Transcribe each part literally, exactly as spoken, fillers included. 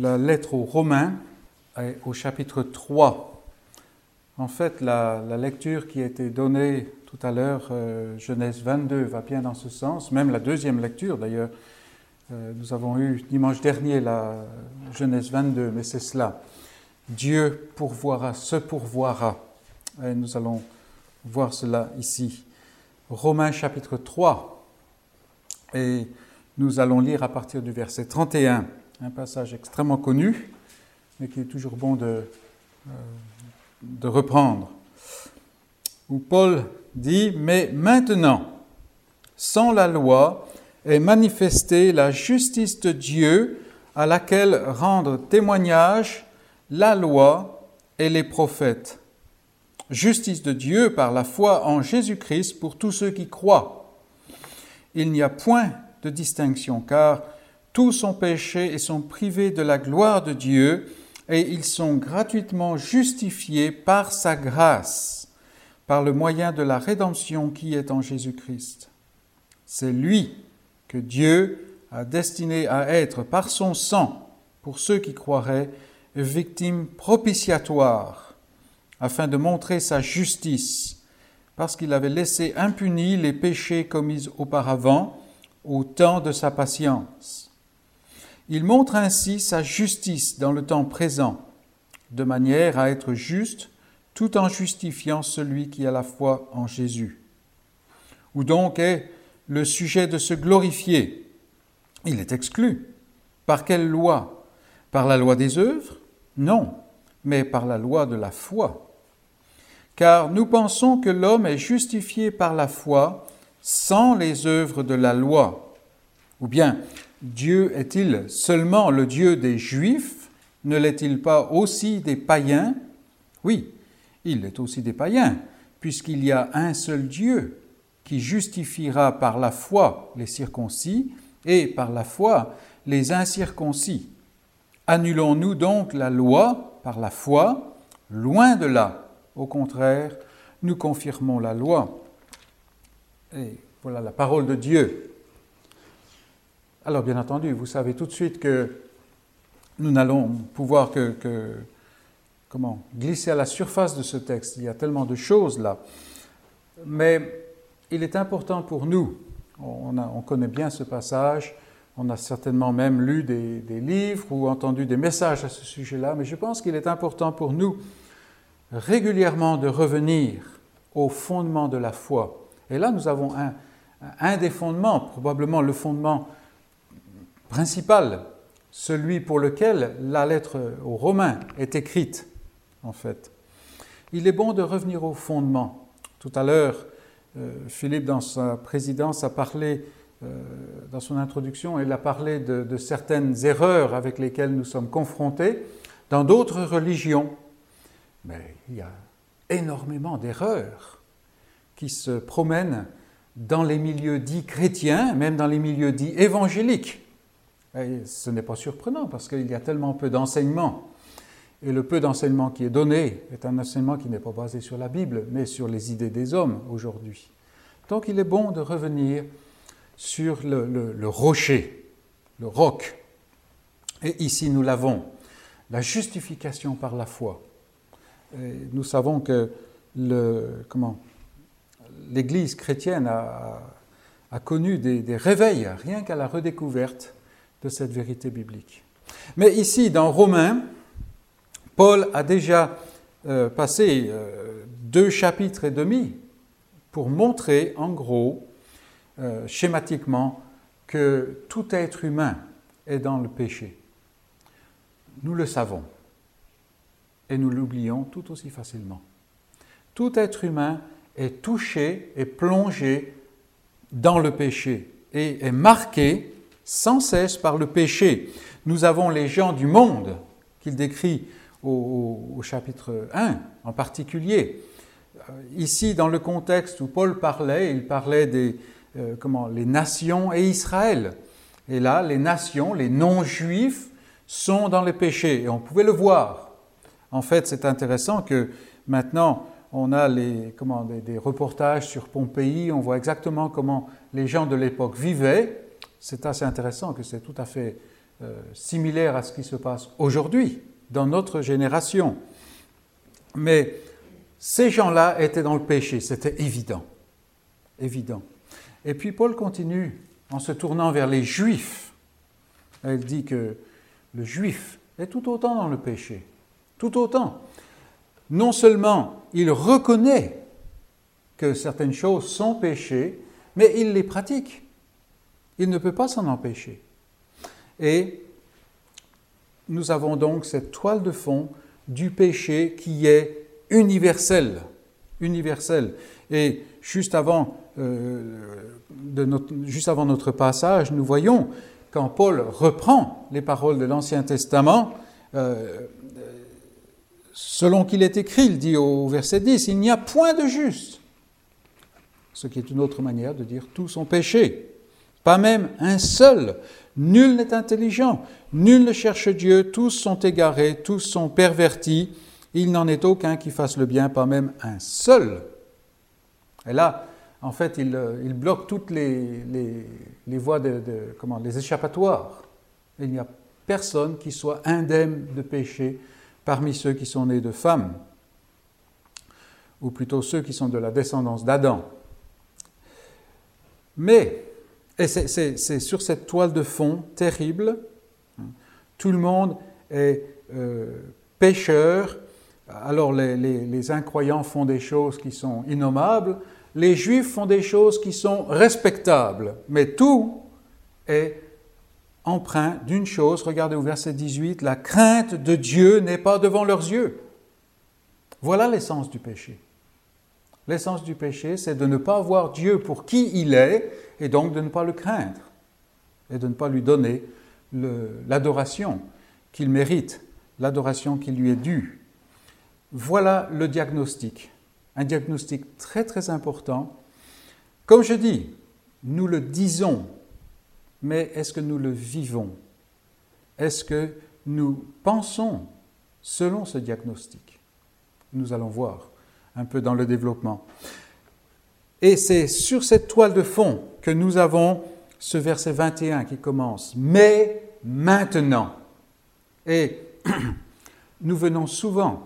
la lettre aux Romains, au chapitre trois. En fait, la, la lecture qui a été donnée tout à l'heure, euh, Genèse vingt-deux, va bien dans ce sens. Même la deuxième lecture, d'ailleurs, euh, nous avons eu dimanche dernier la Genèse vingt-deux, mais c'est cela. Dieu pourvoira, se pourvoira. Et nous allons voir cela ici. Romains chapitre trois. Et nous allons lire à partir du verset trente et un, un passage extrêmement connu, mais qui est toujours bon de, euh, de reprendre, où Paul dit « Mais maintenant, sans la loi, est manifestée la justice de Dieu à laquelle rendent témoignage la loi et les prophètes. Justice de Dieu par la foi en Jésus-Christ pour tous ceux qui croient. Il n'y a point de distinction, car tous ont péché et sont privés de la gloire de Dieu, et ils sont gratuitement justifiés par sa grâce, par le moyen de la rédemption qui est en Jésus-Christ. C'est lui que Dieu a destiné à être par son sang, pour ceux qui croiraient, victime propitiatoire, afin de montrer sa justice, parce qu'il avait laissé impunis les péchés commis auparavant, au temps de sa patience. Il montre ainsi sa justice dans le temps présent, de manière à être juste, tout en justifiant celui qui a la foi en Jésus. Où donc est le sujet de se glorifier? Il est exclu. Par quelle loi? Par la loi des œuvres? Non, mais par la loi de la foi. Car nous pensons que l'homme est justifié par la foi sans les œuvres de la loi. Ou bien, Dieu est-il seulement le Dieu des Juifs? Ne l'est-il pas aussi des païens? Oui, il est aussi des païens, puisqu'il y a un seul Dieu qui justifiera par la foi les circoncis et par la foi les incirconcis. Annulons-nous donc la loi par la foi? Loin de là. Au contraire, nous confirmons la loi. Et voilà la parole de Dieu. Alors, bien entendu, vous savez tout de suite que nous n'allons pouvoir que, que comment, glisser à la surface de ce texte. Il y a tellement de choses là. Mais il est important pour nous, on, a, on connaît bien ce passage, on a certainement même lu des, des livres ou entendu des messages à ce sujet-là, mais je pense qu'il est important pour nous régulièrement de revenir au fondement de la foi. Et là, nous avons un, un des fondements, probablement le fondement principal, celui pour lequel la lettre aux Romains est écrite, en fait. Il est bon de revenir au fondement. Tout à l'heure, euh, Philippe, dans sa présidence, a parlé, euh, dans son introduction, il a parlé de, de certaines erreurs avec lesquelles nous sommes confrontés dans d'autres religions. Mais il y a énormément d'erreurs qui se promènent dans les milieux dits chrétiens, même dans les milieux dits évangéliques. Et ce n'est pas surprenant parce qu'il y a tellement peu d'enseignements. Et le peu d'enseignement qui est donné est un enseignement qui n'est pas basé sur la Bible, mais sur les idées des hommes aujourd'hui. Donc il est bon de revenir sur le, le, le rocher, le roc. Et ici nous l'avons, la justification par la foi. Et nous savons que le, comment, l'Église chrétienne a, a connu des, des réveils, rien qu'à la redécouverte de cette vérité biblique. Mais ici, dans Romains, Paul a déjà euh, passé euh, deux chapitres et demi pour montrer, en gros, euh, schématiquement, que tout être humain est dans le péché. Nous le savons et nous l'oublions tout aussi facilement. Tout être humain est touché et plongé dans le péché et est marqué sans cesse par le péché. Nous avons les gens du monde qu'il décrit au, au, au chapitre un en particulier. Ici, dans le contexte où Paul parlait, il parlait des euh, comment, les nations et Israël. Et là, les nations, les non-juifs, sont dans le péché. Et on pouvait le voir. En fait, c'est intéressant que maintenant, on a les, comment, des, des reportages sur Pompéi, on voit exactement comment les gens de l'époque vivaient. C'est assez intéressant que c'est tout à fait euh, similaire à ce qui se passe aujourd'hui, dans notre génération. Mais ces gens-là étaient dans le péché, c'était évident. Évident. Et puis Paul continue en se tournant vers les Juifs. Il dit que le Juif est tout autant dans le péché. Tout autant. Non seulement il reconnaît que certaines choses sont péchées, mais il les pratique. Il ne peut pas s'en empêcher. Et nous avons donc cette toile de fond du péché qui est universelle. Universelle. Et juste avant, euh, de notre, juste avant notre passage, nous voyons, quand Paul reprend les paroles de l'Ancien Testament, euh, selon qu'il est écrit, il dit au verset dix, « Il n'y a point de juste », ce qui est une autre manière de dire « tous sont péchés ». Pas même un seul. Nul n'est intelligent, nul ne cherche Dieu, tous sont égarés, tous sont pervertis. Il n'en est aucun qui fasse le bien, pas même un seul. Et là, en fait, il, il bloque toutes les, les, les voies, de, de, comment, les échappatoires. Il n'y a personne qui soit indemne de péché parmi ceux qui sont nés de femmes, ou plutôt ceux qui sont de la descendance d'Adam. Mais, et c'est, c'est, c'est sur cette toile de fond terrible, tout le monde est euh, pécheur. Alors les, les, les incroyants font des choses qui sont innommables, les juifs font des choses qui sont respectables, mais tout est empreint d'une chose, regardez au verset dix-huit, la crainte de Dieu n'est pas devant leurs yeux. Voilà l'essence du péché. L'essence du péché, c'est de ne pas voir Dieu pour qui il est, et donc de ne pas le craindre, et de ne pas lui donner le, l'adoration qu'il mérite, l'adoration qui lui est due. Voilà le diagnostic, un diagnostic très très important. Comme je dis, nous le disons, mais est-ce que nous le vivons? Est-ce que nous pensons selon ce diagnostic? Nous allons voir un peu dans le développement. Et c'est sur cette toile de fond que nous avons ce verset vingt et un qui commence « Mais maintenant ». Et nous venons souvent,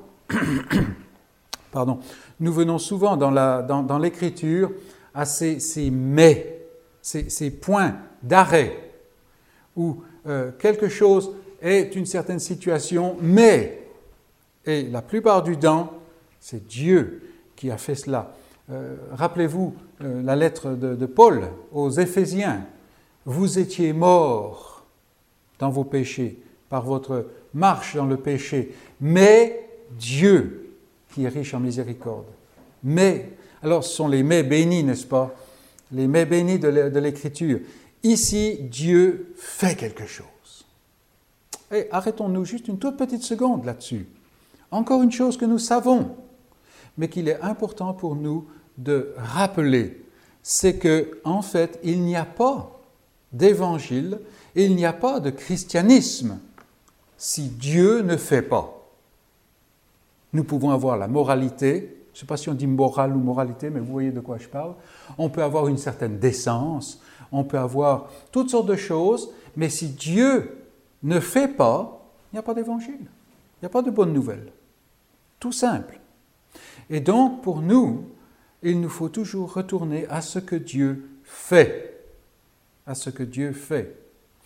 pardon, nous venons souvent dans, la, dans, dans l'Écriture à ces, ces « mais », ces, ces points d'arrêt, où euh, quelque chose est une certaine situation, mais, et la plupart du temps, c'est Dieu qui a fait cela. Euh, rappelez-vous euh, la lettre de, de Paul aux Éphésiens. Vous étiez morts dans vos péchés, par votre marche dans le péché, mais Dieu, qui est riche en miséricorde. Mais, alors ce sont les mais bénis, n'est-ce pas? Les mais bénis de l'Écriture. Ici, Dieu fait quelque chose. Et arrêtons-nous juste une toute petite seconde là-dessus. Encore une chose que nous savons, mais qu'il est important pour nous de rappeler, c'est que, en fait, il n'y a pas d'évangile, et il n'y a pas de christianisme si Dieu ne fait pas. Nous pouvons avoir la moralité, je ne sais pas si on dit morale ou moralité, mais vous voyez de quoi je parle. On peut avoir une certaine décence, on peut avoir toutes sortes de choses, mais si Dieu ne fait pas, il n'y a pas d'évangile, il n'y a pas de bonne nouvelle. Tout simple. Et donc, pour nous, il nous faut toujours retourner à ce que Dieu fait. À ce que Dieu fait.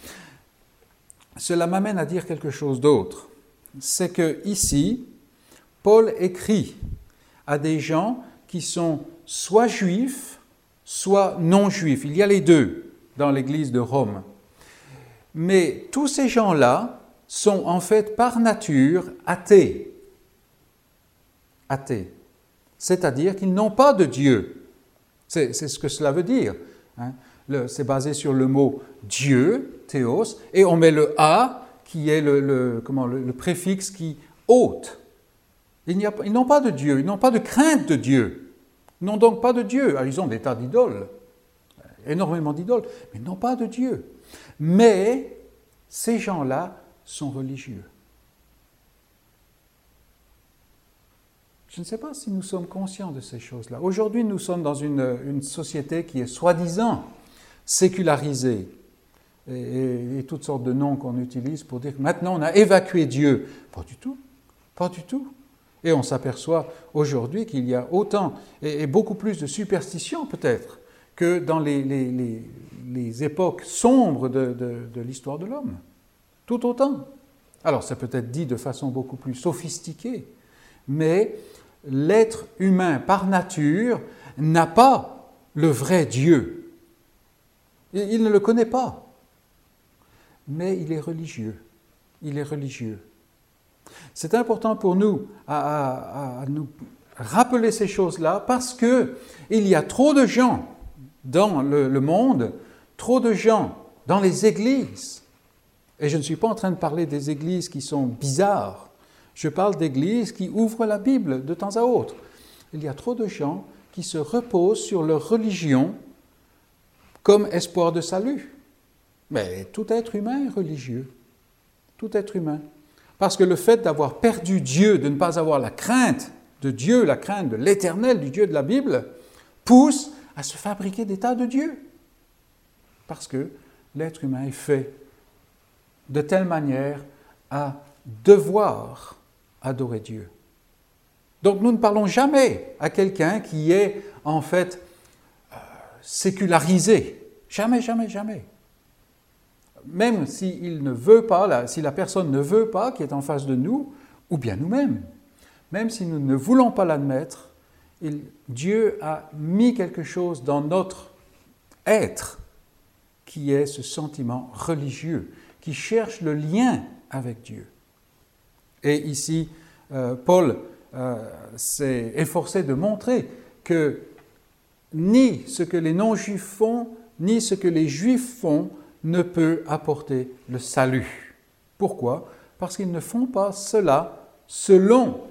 Cela m'amène à dire quelque chose d'autre. C'est que ici, Paul écrit à des gens qui sont soit juifs, soit non juifs. Il y a les deux dans l'Église de Rome. Mais tous ces gens-là sont en fait par nature athées. Athées. C'est-à-dire qu'ils n'ont pas de Dieu. C'est, c'est ce que cela veut dire. Hein. Le, c'est basé sur le mot Dieu, théos, et on met le A qui est le, le, comment, le, le préfixe qui ôte. Il n'y a, ils n'ont pas de Dieu, ils n'ont pas de crainte de Dieu. Ils n'ont donc pas de Dieu. Alors, ils ont des tas d'idoles, énormément d'idoles, mais ils n'ont pas de Dieu. Mais ces gens-là sont religieux. Je ne sais pas si nous sommes conscients de ces choses-là. Aujourd'hui, nous sommes dans une, une société qui est soi-disant sécularisée. et, et, et toutes sortes de noms qu'on utilise pour dire que maintenant on a évacué Dieu. Pas du tout, pas du tout. Et on s'aperçoit aujourd'hui qu'il y a autant, et, et beaucoup plus de superstitions peut-être, que dans les, les, les, les époques sombres de, de, de l'histoire de l'homme. Tout autant. Alors, c'est peut-être dit de façon beaucoup plus sophistiquée, mais l'être humain par nature n'a pas le vrai Dieu. Il ne le connaît pas, mais il est religieux. Il est religieux. C'est important pour nous à, à, à nous rappeler ces choses-là parce qu'il y a trop de gens dans le, le monde, trop de gens dans les églises. Et je ne suis pas en train de parler des églises qui sont bizarres. Je parle d'églises qui ouvrent la Bible de temps à autre. Il y a trop de gens qui se reposent sur leur religion comme espoir de salut. Mais tout être humain est religieux. Tout être humain. Parce que le fait d'avoir perdu Dieu, de ne pas avoir la crainte de Dieu, la crainte de l'Éternel, du Dieu de la Bible, pousse à se fabriquer des tas de dieux. Parce que l'être humain est fait de telle manière à devoir adorer Dieu. Donc nous ne parlons jamais à quelqu'un qui est en fait euh, sécularisé. Jamais, jamais, jamais. Même s'il ne veut pas, là, si la personne ne veut pas qui est en face de nous, ou bien nous-mêmes, même si nous ne voulons pas l'admettre, il, Dieu a mis quelque chose dans notre être qui est ce sentiment religieux, qui cherche le lien avec Dieu. Et ici, euh, Paul euh, s'est efforcé de montrer que ni ce que les non-juifs font, ni ce que les juifs font ne peut apporter le salut. Pourquoi ? Parce qu'ils ne font pas cela selon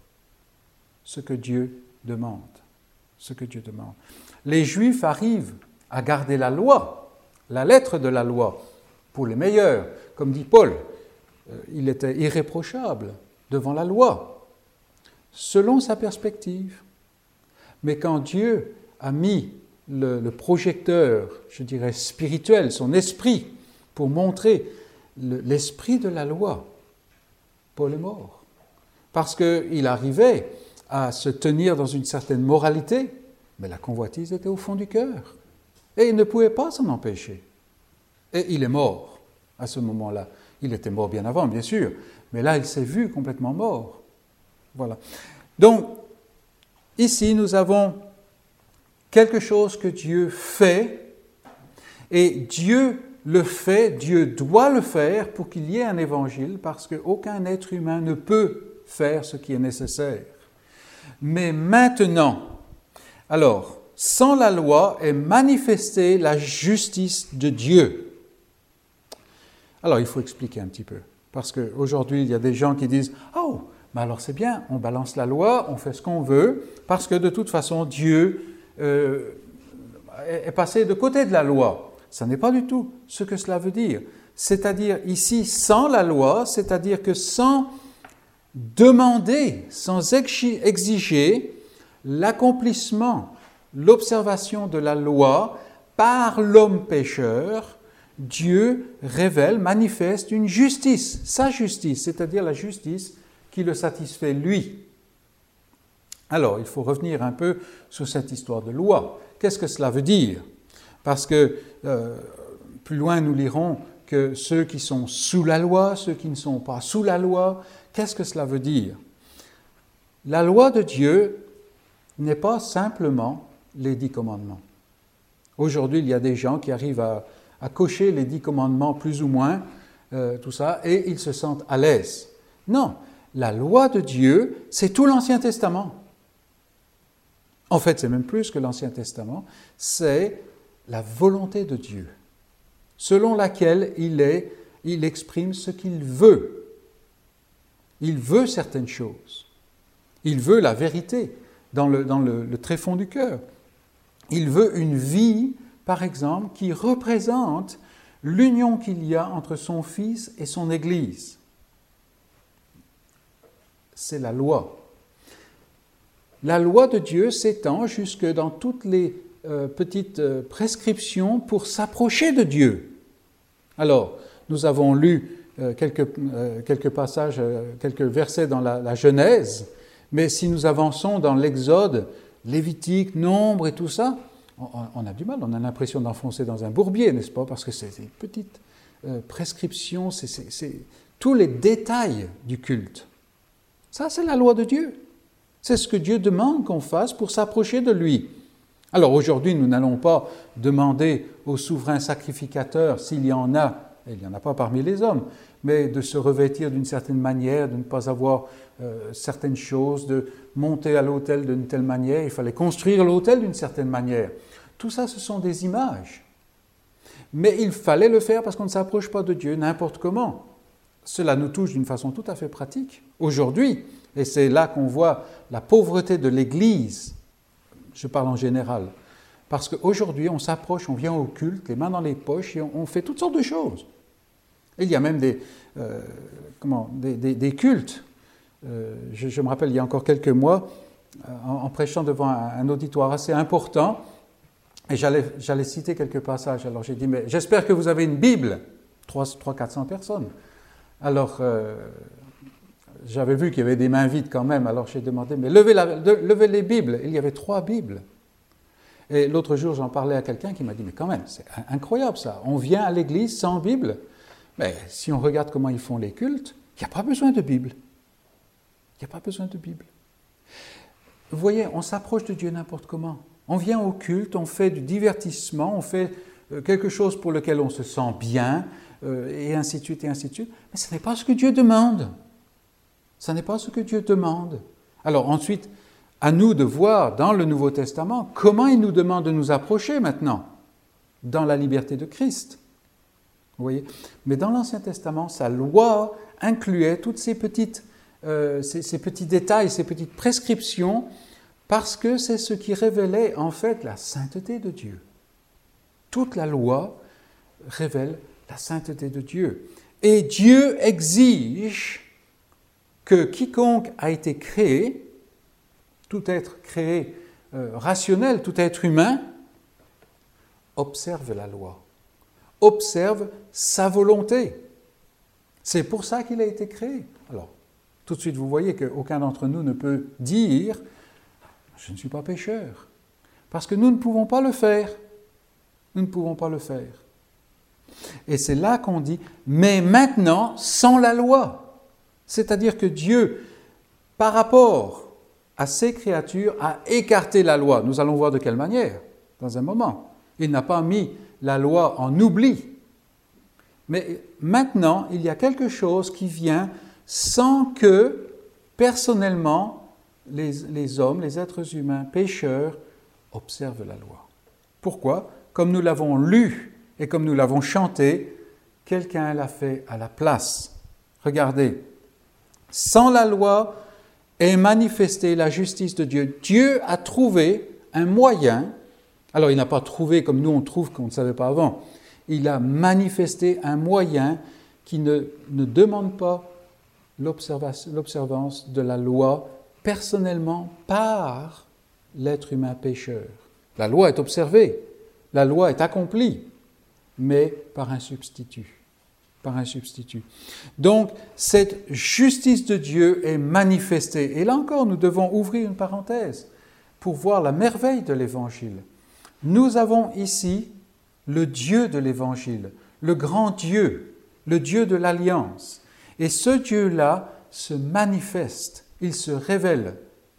ce que Dieu demande. Ce que Dieu demande. Les Juifs arrivent à garder la loi, la lettre de la loi, pour les meilleurs. Comme dit Paul, il était irréprochable devant la loi, selon sa perspective. Mais quand Dieu a mis le, le projecteur, je dirais spirituel, son esprit, pour montrer le, l'esprit de la loi, Paul est mort. Parce qu'il arrivait à se tenir dans une certaine moralité, mais la convoitise était au fond du cœur. Et il ne pouvait pas s'en empêcher. Et il est mort à ce moment-là. Il était mort bien avant, bien sûr, mais là, il s'est vu complètement mort. Voilà. Donc, ici, nous avons quelque chose que Dieu fait, et Dieu le fait, Dieu doit le faire pour qu'il y ait un évangile, parce qu'aucun être humain ne peut faire ce qui est nécessaire. Mais maintenant, alors, sans la loi est manifestée la justice de Dieu. Alors, il faut expliquer un petit peu, parce qu'aujourd'hui, il y a des gens qui disent « Oh, mais alors c'est bien, on balance la loi, on fait ce qu'on veut, parce que de toute façon, Dieu euh, est passé de côté de la loi. » Ce n'est pas du tout ce que cela veut dire. C'est-à-dire, ici, sans la loi, c'est-à-dire que sans demander, sans exiger l'accomplissement, l'observation de la loi par l'homme pécheur, Dieu révèle, manifeste une justice, sa justice, c'est-à-dire la justice qui le satisfait lui. Alors, il faut revenir un peu sur cette histoire de loi. Qu'est-ce que cela veut dire ? Parce que euh, plus loin, nous lirons que ceux qui sont sous la loi, ceux qui ne sont pas sous la loi, qu'est-ce que cela veut dire ? La loi de Dieu n'est pas simplement les dix commandements. Aujourd'hui, il y a des gens qui arrivent à, à cocher les dix commandements plus ou moins, euh, tout ça, et ils se sentent à l'aise. Non, la loi de Dieu, c'est tout l'Ancien Testament. En fait, c'est même plus que l'Ancien Testament, c'est la volonté de Dieu, selon laquelle il est, il exprime ce qu'il veut. Il veut certaines choses. Il veut la vérité dans le, dans le, le tréfonds du cœur. Il veut une vie, par exemple, qui représente l'union qu'il y a entre son Fils et son Église. C'est la loi. La loi de Dieu s'étend jusque dans toutes les euh, petites euh, prescriptions pour s'approcher de Dieu. Alors, nous avons lu euh, quelques, euh, quelques passages, euh, quelques versets dans la, la Genèse, mais si nous avançons dans l'Exode, Lévitique, Nombre et tout ça, on, on a du mal, on a l'impression d'enfoncer dans un bourbier, n'est-ce pas? Parce que c'est des petites euh, prescriptions, c'est, c'est, c'est tous les détails du culte. Ça, c'est la loi de Dieu. C'est ce que Dieu demande qu'on fasse pour s'approcher de lui. Alors aujourd'hui, nous n'allons pas demander au souverain sacrificateur, s'il y en a, et il n'y en a pas parmi les hommes, mais de se revêtir d'une certaine manière, de ne pas avoir euh, certaines choses, de monter à l'autel d'une telle manière, il fallait construire l'autel d'une certaine manière. Tout ça, ce sont des images. Mais il fallait le faire parce qu'on ne s'approche pas de Dieu n'importe comment. Cela nous touche d'une façon tout à fait pratique. Aujourd'hui, et c'est là qu'on voit la pauvreté de l'Église, je parle en général, parce qu'aujourd'hui, on s'approche, on vient au culte, les mains dans les poches, et on, on fait toutes sortes de choses. Et il y a même des, euh, comment, des, des, des cultes. Euh, je, je me rappelle, il y a encore quelques mois, en, en prêchant devant un, un auditoire assez important, et j'allais, j'allais citer quelques passages. Alors j'ai dit, mais j'espère que vous avez une Bible. trois cents à quatre cents personnes. Alors, euh, j'avais vu qu'il y avait des mains vides quand même, alors j'ai demandé, mais levez, la, de, levez les Bibles. Il y avait trois Bibles. Et l'autre jour, j'en parlais à quelqu'un qui m'a dit, mais quand même, c'est incroyable ça. On vient à l'église sans Bible. Mais si on regarde comment ils font les cultes, il n'y a pas besoin de Bible. Il n'y a pas besoin de Bible. Vous voyez, on s'approche de Dieu n'importe comment. On vient au culte, on fait du divertissement, on fait quelque chose pour lequel on se sent bien, euh, et ainsi de suite, et ainsi de suite. Mais ce n'est pas ce que Dieu demande. Ce n'est pas ce que Dieu demande. Alors ensuite, à nous de voir dans le Nouveau Testament comment il nous demande de nous approcher maintenant, dans la liberté de Christ. Vous voyez ? Mais dans l'Ancien Testament, sa loi incluait toutes ces, petites, euh, ces, ces petits détails, ces petites prescriptions, parce que c'est ce qui révélait en fait la sainteté de Dieu. Toute la loi révèle la sainteté de Dieu. Et Dieu exige que quiconque a été créé, tout être créé euh, rationnel, tout être humain, observe la loi, observe sa volonté. C'est pour ça qu'il a été créé. Alors, tout de suite, vous voyez qu'aucun d'entre nous ne peut dire « je ne suis pas pécheur », parce que nous ne pouvons pas le faire. Nous ne pouvons pas le faire. Et c'est là qu'on dit « mais maintenant, sans la loi ». C'est-à-dire que Dieu, par rapport à ses créatures, a écarté la loi. Nous allons voir de quelle manière, dans un moment. Il n'a pas mis la loi en oubli. Mais maintenant, il y a quelque chose qui vient sans que, personnellement, les, les hommes, les êtres humains, pécheurs, observent la loi. Pourquoi ? Comme nous l'avons lu et comme nous l'avons chanté, quelqu'un l'a fait à la place. Regardez, sans la loi est manifestée la justice de Dieu. Dieu a trouvé un moyen, alors il n'a pas trouvé comme nous on trouve qu'on ne savait pas avant, il a manifesté un moyen qui ne, ne demande pas l'observance de la loi personnellement par l'être humain pécheur. La loi est observée, la loi est accomplie, mais par un substitut. Par un substitut. Donc, cette justice de Dieu est manifestée. Et là encore, nous devons ouvrir une parenthèse pour voir la merveille de l'Évangile. Nous avons ici le Dieu de l'Évangile, le grand Dieu, le Dieu de l'Alliance. Et ce Dieu-là se manifeste, il se révèle.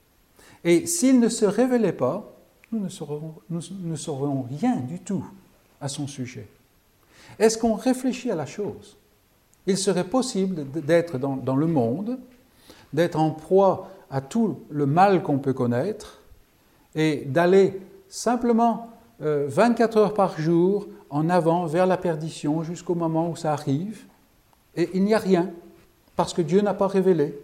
Et s'il ne se révélait pas, nous ne saurions, nous ne saurions rien du tout à son sujet. Est-ce qu'on réfléchit à la chose ? Il serait possible d'être dans, dans le monde, d'être en proie à tout le mal qu'on peut connaître et d'aller simplement euh, vingt-quatre heures par jour en avant vers la perdition jusqu'au moment où ça arrive et il n'y a rien parce que Dieu n'a pas révélé.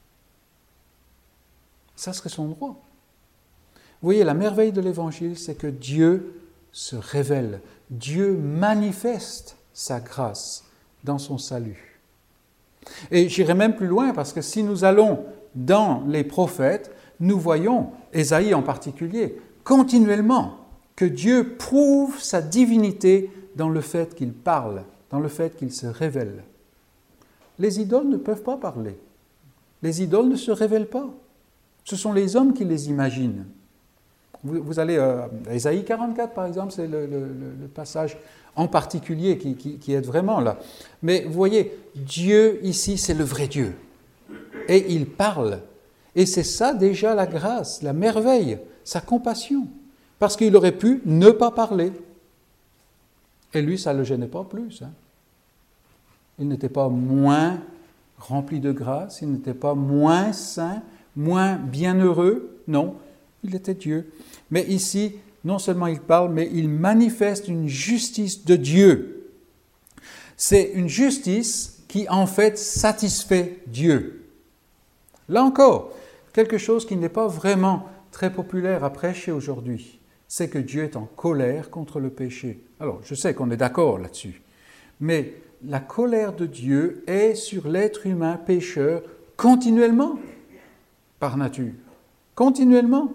Ça serait son droit. Vous voyez, la merveille de l'Évangile, c'est que Dieu se révèle. Dieu manifeste sa grâce dans son salut. Et j'irai même plus loin parce que si nous allons dans les prophètes, nous voyons, Ésaïe en particulier, continuellement que Dieu prouve sa divinité dans le fait qu'il parle dans le fait qu'il se révèle. Les idoles ne peuvent pas parler. Les idoles ne se révèlent pas. Ce sont les hommes qui les imaginent. Vous, vous allez euh, à Ésaïe quarante-quatre, par exemple, c'est le, le, le passage en particulier qui, qui, qui est vraiment là. Mais vous voyez, Dieu ici, c'est le vrai Dieu. Et il parle. Et c'est ça déjà la grâce, la merveille, sa compassion. Parce qu'il aurait pu ne pas parler. Et lui, ça ne le gênait pas plus. Hein. Il n'était pas moins rempli de grâce, il n'était pas moins saint, moins bienheureux. Non, il était Dieu. Mais ici, non seulement il parle, mais il manifeste une justice de Dieu. C'est une justice qui, en fait, satisfait Dieu. Là encore, quelque chose qui n'est pas vraiment très populaire à prêcher aujourd'hui, c'est que Dieu est en colère contre le péché. Alors, je sais qu'on est d'accord là-dessus, mais la colère de Dieu est sur l'être humain pécheur continuellement, par nature, continuellement.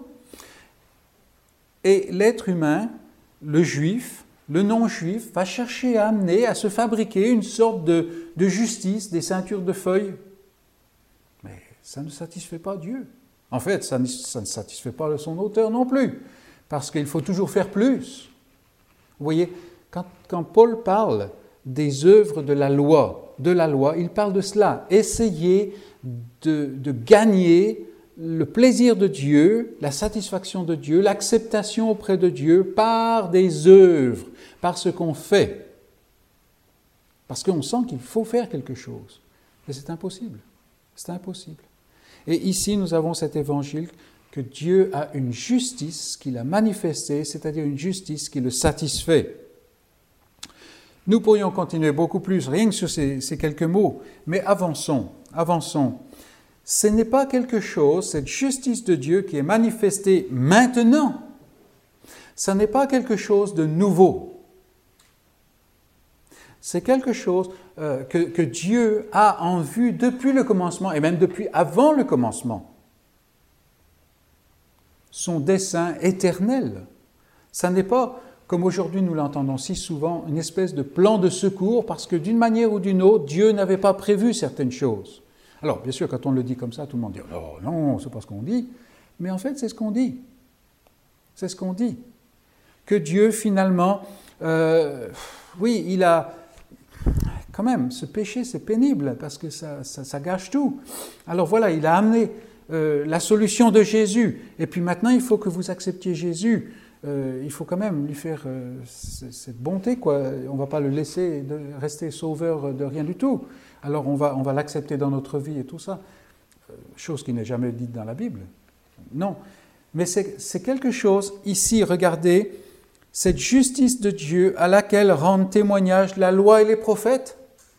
Et l'être humain, le juif, le non-juif, va chercher à amener, à se fabriquer une sorte de, de justice, des ceintures de feuilles. Mais ça ne satisfait pas Dieu. En fait, ça ne, ça ne satisfait pas son auteur non plus, parce qu'il faut toujours faire plus. Vous voyez, quand, quand Paul parle des œuvres de la loi, de la loi, il parle de cela. Essayer de, de gagner le plaisir de Dieu, la satisfaction de Dieu, l'acceptation auprès de Dieu par des œuvres, par ce qu'on fait. Parce qu'on sent qu'il faut faire quelque chose. Mais c'est impossible. C'est impossible. Et ici, nous avons cet évangile que Dieu a une justice qu'il a manifestée, c'est-à-dire une justice qui le satisfait. Nous pourrions continuer beaucoup plus, rien que sur ces, ces quelques mots, mais avançons, avançons. Ce n'est pas quelque chose, cette justice de Dieu qui est manifestée maintenant, ce n'est pas quelque chose de nouveau. C'est quelque chose euh, que, que Dieu a en vue depuis le commencement, et même depuis avant le commencement. Son dessein éternel. Ça n'est pas, comme aujourd'hui nous l'entendons si souvent, une espèce de plan de secours, parce que d'une manière ou d'une autre, Dieu n'avait pas prévu certaines choses. Alors, bien sûr, quand on le dit comme ça, tout le monde dit « Oh non, c'est pas ce qu'on dit ». Mais en fait, c'est ce qu'on dit. C'est ce qu'on dit. Que Dieu, finalement, euh, oui, il a... Quand même, ce péché, c'est pénible, parce que ça, ça, ça gâche tout. Alors voilà, il a amené euh, la solution de Jésus. Et puis maintenant, il faut que vous acceptiez Jésus. Euh, il faut quand même lui faire euh, cette bonté, quoi. On ne va pas le laisser de rester sauveur de rien du tout. Alors on va, on va l'accepter dans notre vie et tout ça. Chose qui n'est jamais dite dans la Bible. Non. Mais c'est, c'est quelque chose, ici, regardez, cette justice de Dieu à laquelle rendent témoignage la loi et les prophètes.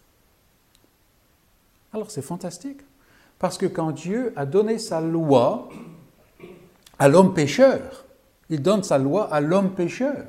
Alors c'est fantastique. Parce que quand Dieu a donné sa loi à l'homme pécheur, il donne sa loi à l'homme pécheur.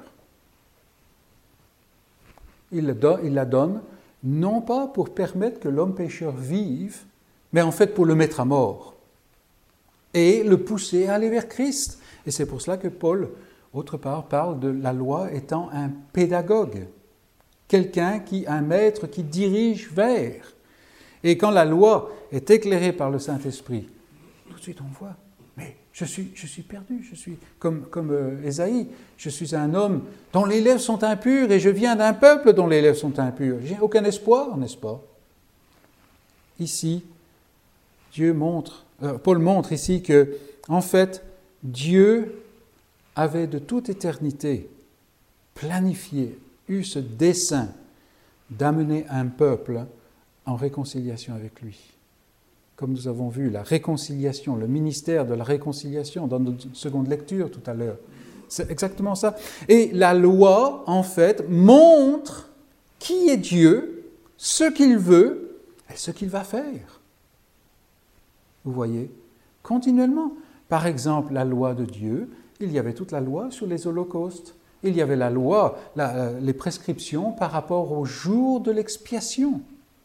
Il la donne non pas pour permettre que l'homme pécheur vive, mais en fait pour le mettre à mort et le pousser à aller vers Christ. Et c'est pour cela que Paul, autre part, parle de la loi étant un pédagogue, quelqu'un qui, un maître qui dirige vers. Et quand la loi est éclairée par le Saint-Esprit, tout de suite on voit, mais je suis, je suis perdu, je suis comme, comme euh, Ésaïe, je suis un homme dont les lèvres sont impures et je viens d'un peuple dont les lèvres sont impures. J'ai aucun espoir, n'est-ce pas? Ici, Dieu montre, euh, Paul montre ici que, en fait, Dieu avait de toute éternité planifié, eu ce dessein d'amener un peuple en réconciliation avec lui. Comme nous avons vu, la réconciliation, le ministère de la réconciliation dans notre seconde lecture tout à l'heure. C'est exactement ça. Et la loi, en fait, montre qui est Dieu, ce qu'il veut et ce qu'il va faire. Vous voyez, continuellement. Par exemple, la loi de Dieu, il y avait toute la loi sur les holocaustes. Il y avait la loi, la, les prescriptions par rapport au jour de l'expiation.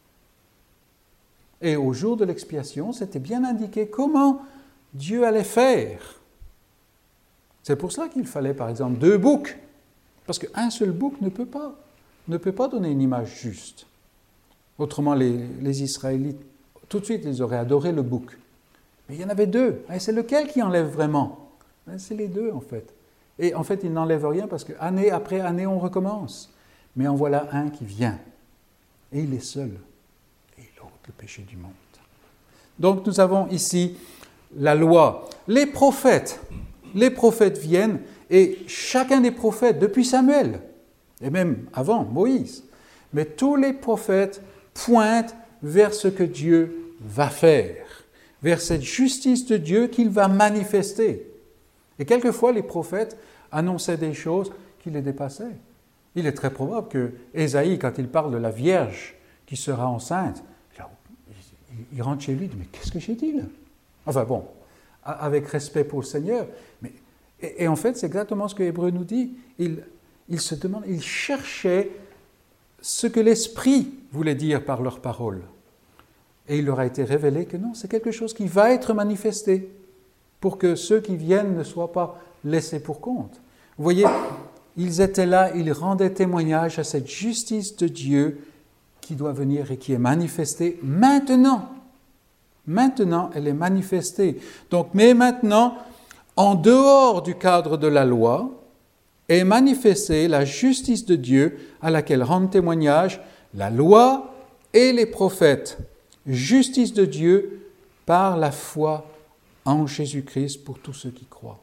Et au jour de l'expiation, c'était bien indiqué comment Dieu allait faire. C'est pour cela qu'il fallait, par exemple, deux boucs. Parce qu'un seul bouc ne peut pas. ne peut pas donner une image juste. Autrement, les, les Israélites, tout de suite, ils auraient adoré le bouc. Mais il y en avait deux. Et c'est lequel qui enlève vraiment? C'est les deux, en fait. Et en fait, ils n'enlèvent rien parce que année après année, on recommence. Mais en voilà un qui vient. Et il est seul. Et il ôte le péché du monde. Donc, nous avons ici la loi. Les prophètes. Les prophètes viennent et chacun des prophètes, depuis Samuel, et même avant Moïse, mais tous les prophètes pointent vers ce que Dieu va faire, vers cette justice de Dieu qu'il va manifester. Et quelquefois, les prophètes annonçaient des choses qui les dépassaient. Il est très probable que Ésaïe, quand il parle de la Vierge qui sera enceinte, il rentre chez lui et dit « Mais qu'est-ce que j'ai dit là ?» Enfin bon, avec respect pour le Seigneur. Mais, et, et en fait, c'est exactement ce que Hébreu nous dit. Il, il se demande, il cherchait ce que l'Esprit voulait dire par leurs paroles. Et il leur a été révélé que non, c'est quelque chose qui va être manifesté pour que ceux qui viennent ne soient pas laissés pour compte. Vous voyez, ils étaient là, ils rendaient témoignage à cette justice de Dieu qui doit venir et qui est manifestée maintenant. Maintenant, elle est manifestée. Donc, mais maintenant, en dehors du cadre de la loi, est manifestée la justice de Dieu à laquelle rendent témoignage la loi et les prophètes. Justice de Dieu par la foi en Jésus-Christ pour tous ceux qui croient.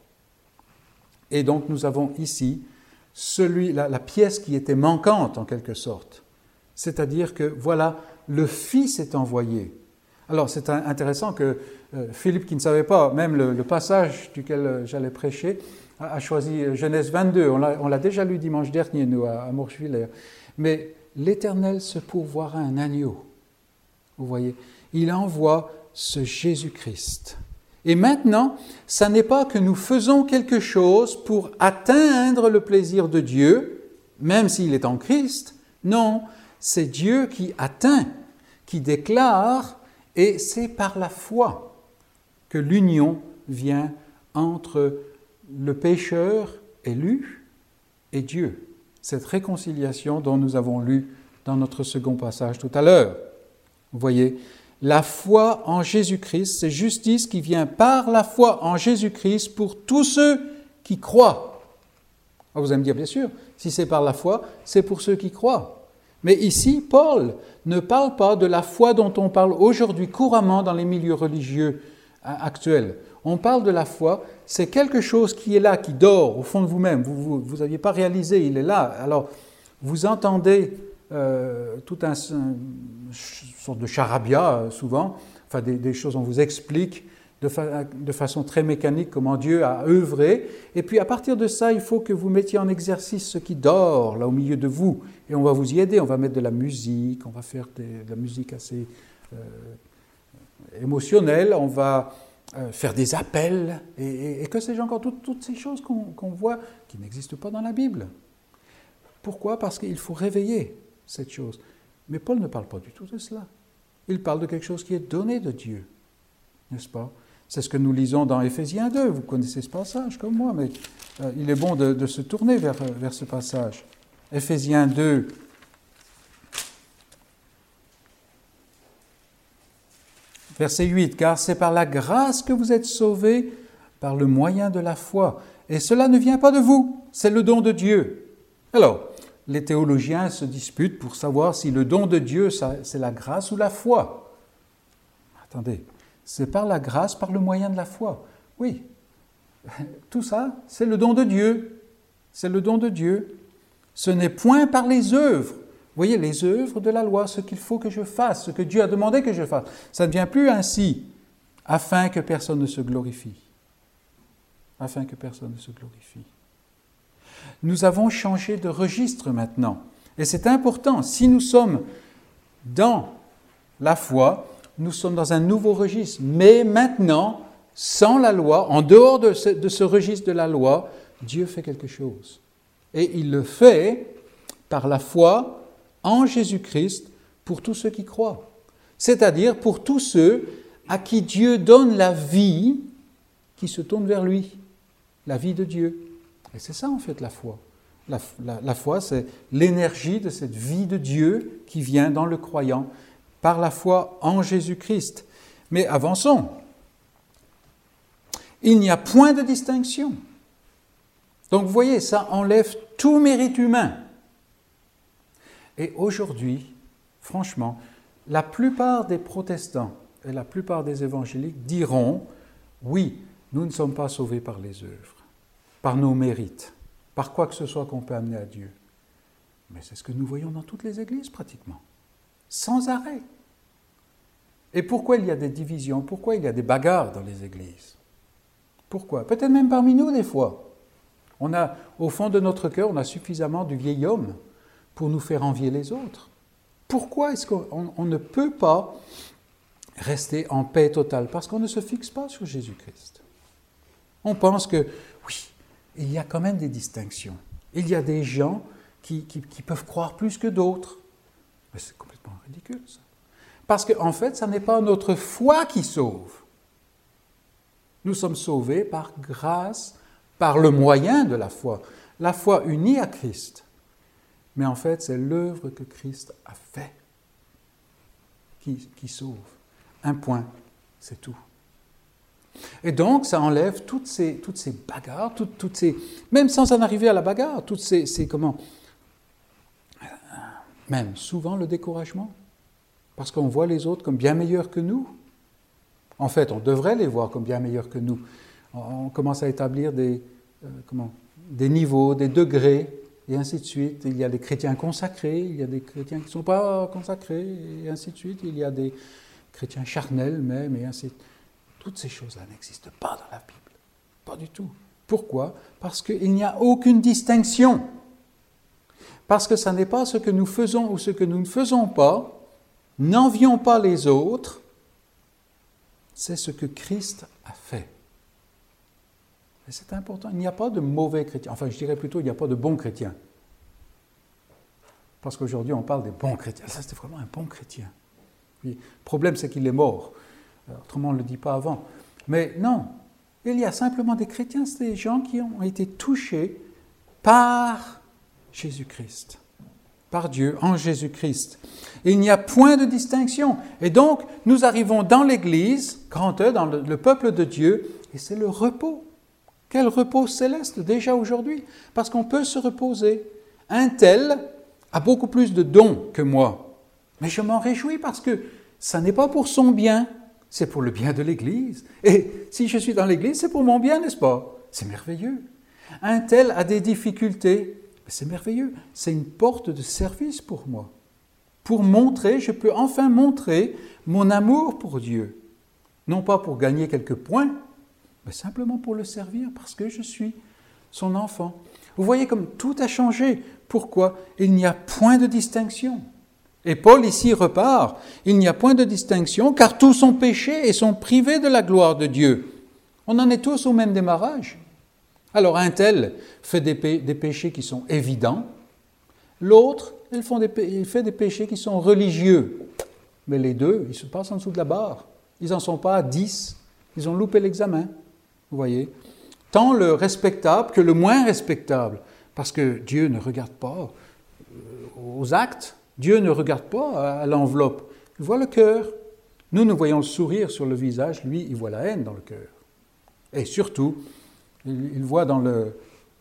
Et donc nous avons ici celui, la, la pièce qui était manquante en quelque sorte. C'est-à-dire que voilà, le Fils est envoyé. Alors c'est intéressant que euh, Philippe, qui ne savait pas même le, le passage duquel euh, j'allais prêcher, a, a choisi Genèse vingt-deux. On l'a, on l'a déjà lu dimanche dernier, nous, à, à Morcheville. Mais l'Éternel se pourvoira un agneau. Vous voyez, il envoie ce Jésus-Christ. Et maintenant, ça n'est pas que nous faisons quelque chose pour atteindre le plaisir de Dieu, même s'il est en Christ. Non, c'est Dieu qui atteint, qui déclare, et c'est par la foi que l'union vient entre le pécheur élu et Dieu. Cette réconciliation dont nous avons lu dans notre second passage tout à l'heure. Vous voyez, la foi en Jésus-Christ, c'est justice qui vient par la foi en Jésus-Christ pour tous ceux qui croient. Vous allez me dire, bien sûr, si c'est par la foi, c'est pour ceux qui croient. Mais ici, Paul ne parle pas de la foi dont on parle aujourd'hui couramment dans les milieux religieux actuels. On parle de la foi, c'est quelque chose qui est là, qui dort au fond de vous-même. Vous n'aviez pas réalisé, il est là. Alors, vous entendez euh, tout un, un sorte de charabia, souvent, enfin des, des choses, on vous explique de, fa- de façon très mécanique comment Dieu a œuvré. Et puis, à partir de ça, il faut que vous mettiez en exercice ce qui dort, là, au milieu de vous. Et on va vous y aider, on va mettre de la musique, on va faire des, de la musique assez euh, émotionnelle, on va euh, faire des appels, et, et, et que sais-je encore, toutes, toutes ces choses qu'on, qu'on voit qui n'existent pas dans la Bible. Pourquoi ? Parce qu'il faut réveiller cette chose. Mais Paul ne parle pas du tout de cela. Il parle de quelque chose qui est donné de Dieu, n'est-ce pas ? C'est ce que nous lisons dans Éphésiens deux. Vous connaissez ce passage comme moi, mais euh, il est bon de, de se tourner vers, vers ce passage. Éphésiens deux. Verset huit. « Car c'est par la grâce que vous êtes sauvés, par le moyen de la foi. Et cela ne vient pas de vous, c'est le don de Dieu. » Alors, les théologiens se disputent pour savoir si le don de Dieu, ça, c'est la grâce ou la foi. Attendez, c'est par la grâce, par le moyen de la foi. Oui, tout ça, c'est le don de Dieu. C'est le don de Dieu. Ce n'est point par les œuvres. Vous voyez, les œuvres de la loi, ce qu'il faut que je fasse, ce que Dieu a demandé que je fasse. Ça ne vient plus ainsi, afin que personne ne se glorifie. Afin que personne ne se glorifie. Nous avons changé de registre maintenant. Et c'est important. Si nous sommes dans la foi, nous sommes dans un nouveau registre. Mais maintenant, sans la loi, en dehors de ce, de ce registre de la loi, Dieu fait quelque chose. Et il le fait par la foi en Jésus-Christ pour tous ceux qui croient. C'est-à-dire pour tous ceux à qui Dieu donne la vie, qui se tournent vers lui. La vie de Dieu. Et c'est ça en fait la foi. La, la, la foi, c'est l'énergie de cette vie de Dieu qui vient dans le croyant par la foi en Jésus-Christ. Mais avançons. Il n'y a point de distinction. Donc vous voyez, ça enlève tout mérite humain. Et aujourd'hui, franchement, la plupart des protestants et la plupart des évangéliques diront, oui, nous ne sommes pas sauvés par les œuvres, par nos mérites, par quoi que ce soit qu'on peut amener à Dieu. Mais c'est ce que nous voyons dans toutes les églises pratiquement, sans arrêt. Et pourquoi il y a des divisions? Pourquoi il y a des bagarres dans les églises? Pourquoi? Peut-être même parmi nous des fois. On a, au fond de notre cœur, on a suffisamment du vieil homme pour nous faire envier les autres. Pourquoi est-ce qu'on on ne peut pas rester en paix totale? Parce qu'on ne se fixe pas sur Jésus-Christ. On pense que, oui, il y a quand même des distinctions. Il y a des gens qui, qui, qui peuvent croire plus que d'autres. Mais c'est complètement ridicule, ça. Parce qu'en fait, ce n'est pas notre foi qui sauve. Nous sommes sauvés par grâce, par le moyen de la foi. La foi unie à Christ. Mais en fait, c'est l'œuvre que Christ a faite qui, qui sauve. Un point, c'est tout. Et donc, ça enlève toutes ces, toutes ces bagarres, toutes, toutes ces, même sans en arriver à la bagarre, toutes ces, ces comment, même souvent le découragement, parce qu'on voit les autres comme bien meilleurs que nous. En fait, on devrait les voir comme bien meilleurs que nous. On commence à établir des, euh, comment, des niveaux, des degrés, et ainsi de suite. Il y a des chrétiens consacrés, il y a des chrétiens qui ne sont pas consacrés, et ainsi de suite. Il y a des chrétiens charnels même, et ainsi de suite. Toutes ces choses-là n'existent pas dans la Bible. Pas du tout. Pourquoi? Parce qu'il n'y a aucune distinction. Parce que ça n'est pas ce que nous faisons ou ce que nous ne faisons pas. N'envions pas les autres. C'est ce que Christ a fait. Et c'est important. Il n'y a pas de mauvais chrétiens. Enfin, je dirais plutôt, il n'y a pas de bons chrétiens. Parce qu'aujourd'hui, on parle des bons chrétiens. Ça, c'était vraiment un bon chrétien. Oui. Le problème, c'est qu'il est mort. Autrement, on ne le dit pas avant. Mais non, il y a simplement des chrétiens, c'est des gens qui ont été touchés par Jésus-Christ, par Dieu, en Jésus-Christ. Et il n'y a point de distinction. Et donc, nous arrivons dans l'Église, grand E, dans le, le peuple de Dieu, et c'est le repos. Quel repos céleste déjà aujourd'hui? Parce qu'on peut se reposer. Un tel a beaucoup plus de dons que moi. Mais je m'en réjouis parce que ça n'est pas pour son bien. C'est pour le bien de l'Église. Et si je suis dans l'Église, c'est pour mon bien, n'est-ce pas? C'est merveilleux. Un tel a des difficultés, c'est merveilleux. C'est une porte de service pour moi. Pour montrer, je peux enfin montrer mon amour pour Dieu. Non pas pour gagner quelques points, mais simplement pour le servir, parce que je suis son enfant. Vous voyez comme tout a changé. Pourquoi? Il n'y a point de distinction. Et Paul ici repart, il n'y a point de distinction, car tous sont péchés et sont privés de la gloire de Dieu. On en est tous au même démarrage. Alors un tel fait des, pé- des péchés qui sont évidents, l'autre, il, font des pé- il fait des péchés qui sont religieux. Mais les deux, ils se passent en dessous de la barre. Ils n'en sont pas à dix, ils ont loupé l'examen. Vous voyez? Tant le respectable que le moins respectable, parce que Dieu ne regarde pas aux actes. Dieu ne regarde pas à l'enveloppe, il voit le cœur. Nous, nous voyons le sourire sur le visage, lui, il voit la haine dans le cœur. Et surtout, il voit dans le,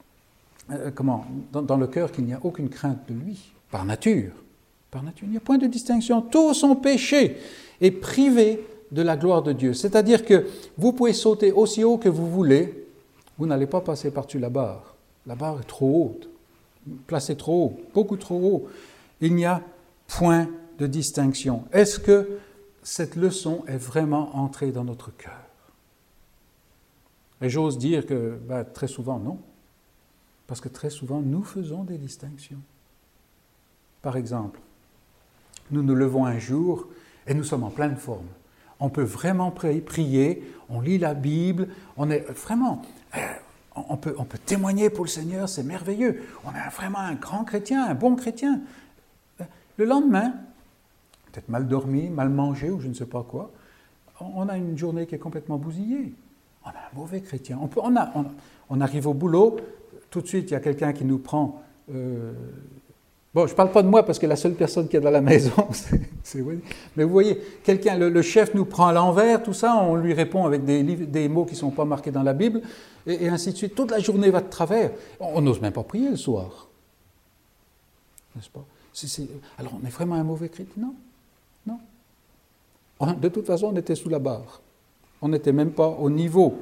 euh, comment, dans, dans le cœur qu'il n'y a aucune crainte de lui, par nature. Par nature, il n'y a point de distinction. Tous sont péchés et privés de la gloire de Dieu. C'est-à-dire que vous pouvez sauter aussi haut que vous voulez, vous n'allez pas passer par-dessus la barre. La barre est trop haute, placée trop haut, beaucoup trop haut. Il n'y a point de distinction. Est-ce que cette leçon est vraiment entrée dans notre cœur? Et j'ose dire que ben, très souvent, non. Parce que très souvent, nous faisons des distinctions. Par exemple, nous nous levons un jour et nous sommes en pleine forme. On peut vraiment prier, on lit la Bible, on est vraiment... On peut, on peut témoigner pour le Seigneur, c'est merveilleux. On est vraiment un grand chrétien, un bon chrétien. Le lendemain, peut-être mal dormi, mal mangé ou je ne sais pas quoi, on a une journée qui est complètement bousillée. On a un mauvais chrétien. On, peut, on, a, on, on arrive au boulot, tout de suite il y a quelqu'un qui nous prend Euh, bon, je ne parle pas de moi parce que la seule personne qui est dans la maison, c'est, c'est Wendy. Mais vous voyez, quelqu'un, le, le chef nous prend à l'envers, tout ça, on lui répond avec des, livres, des mots qui ne sont pas marqués dans la Bible, et, et ainsi de suite. Toute la journée va de travers. On n'ose même pas prier le soir. N'est-ce pas? c'est, c'est... Alors, on est vraiment un mauvais chrétien? Non. Non. De toute façon, on était sous la barre. On n'était même pas au niveau.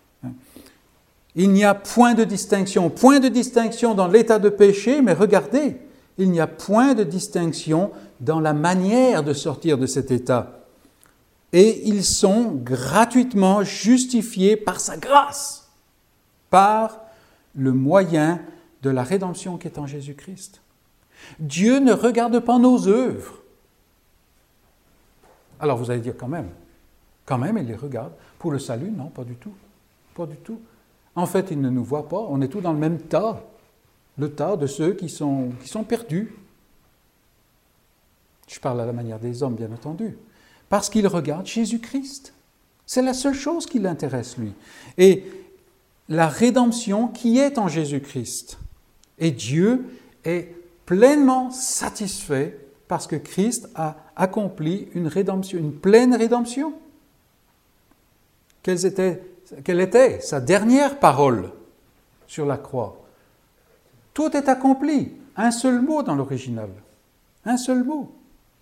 Il n'y a point de distinction. Point de distinction dans l'état de péché, mais regardez, il n'y a point de distinction dans la manière de sortir de cet état. Et ils sont gratuitement justifiés par sa grâce, par le moyen de la rédemption qui est en Jésus-Christ. Dieu ne regarde pas nos œuvres. Alors vous allez dire quand même, quand même il les regarde. Pour le salut, non, pas du tout. Pas du tout. En fait, il ne nous voit pas, on est tous dans le même tas. Le tas de ceux qui sont, qui sont perdus. Je parle à la manière des hommes, bien entendu. Parce qu'il regarde Jésus-Christ. C'est la seule chose qui l'intéresse, lui. Et la rédemption qui est en Jésus-Christ. Et Dieu est pleinement satisfait parce que Christ a accompli une rédemption, une pleine rédemption. Quelle était, quelle était sa dernière parole sur la croix? Tout est accompli. Un seul mot dans l'original. Un seul mot.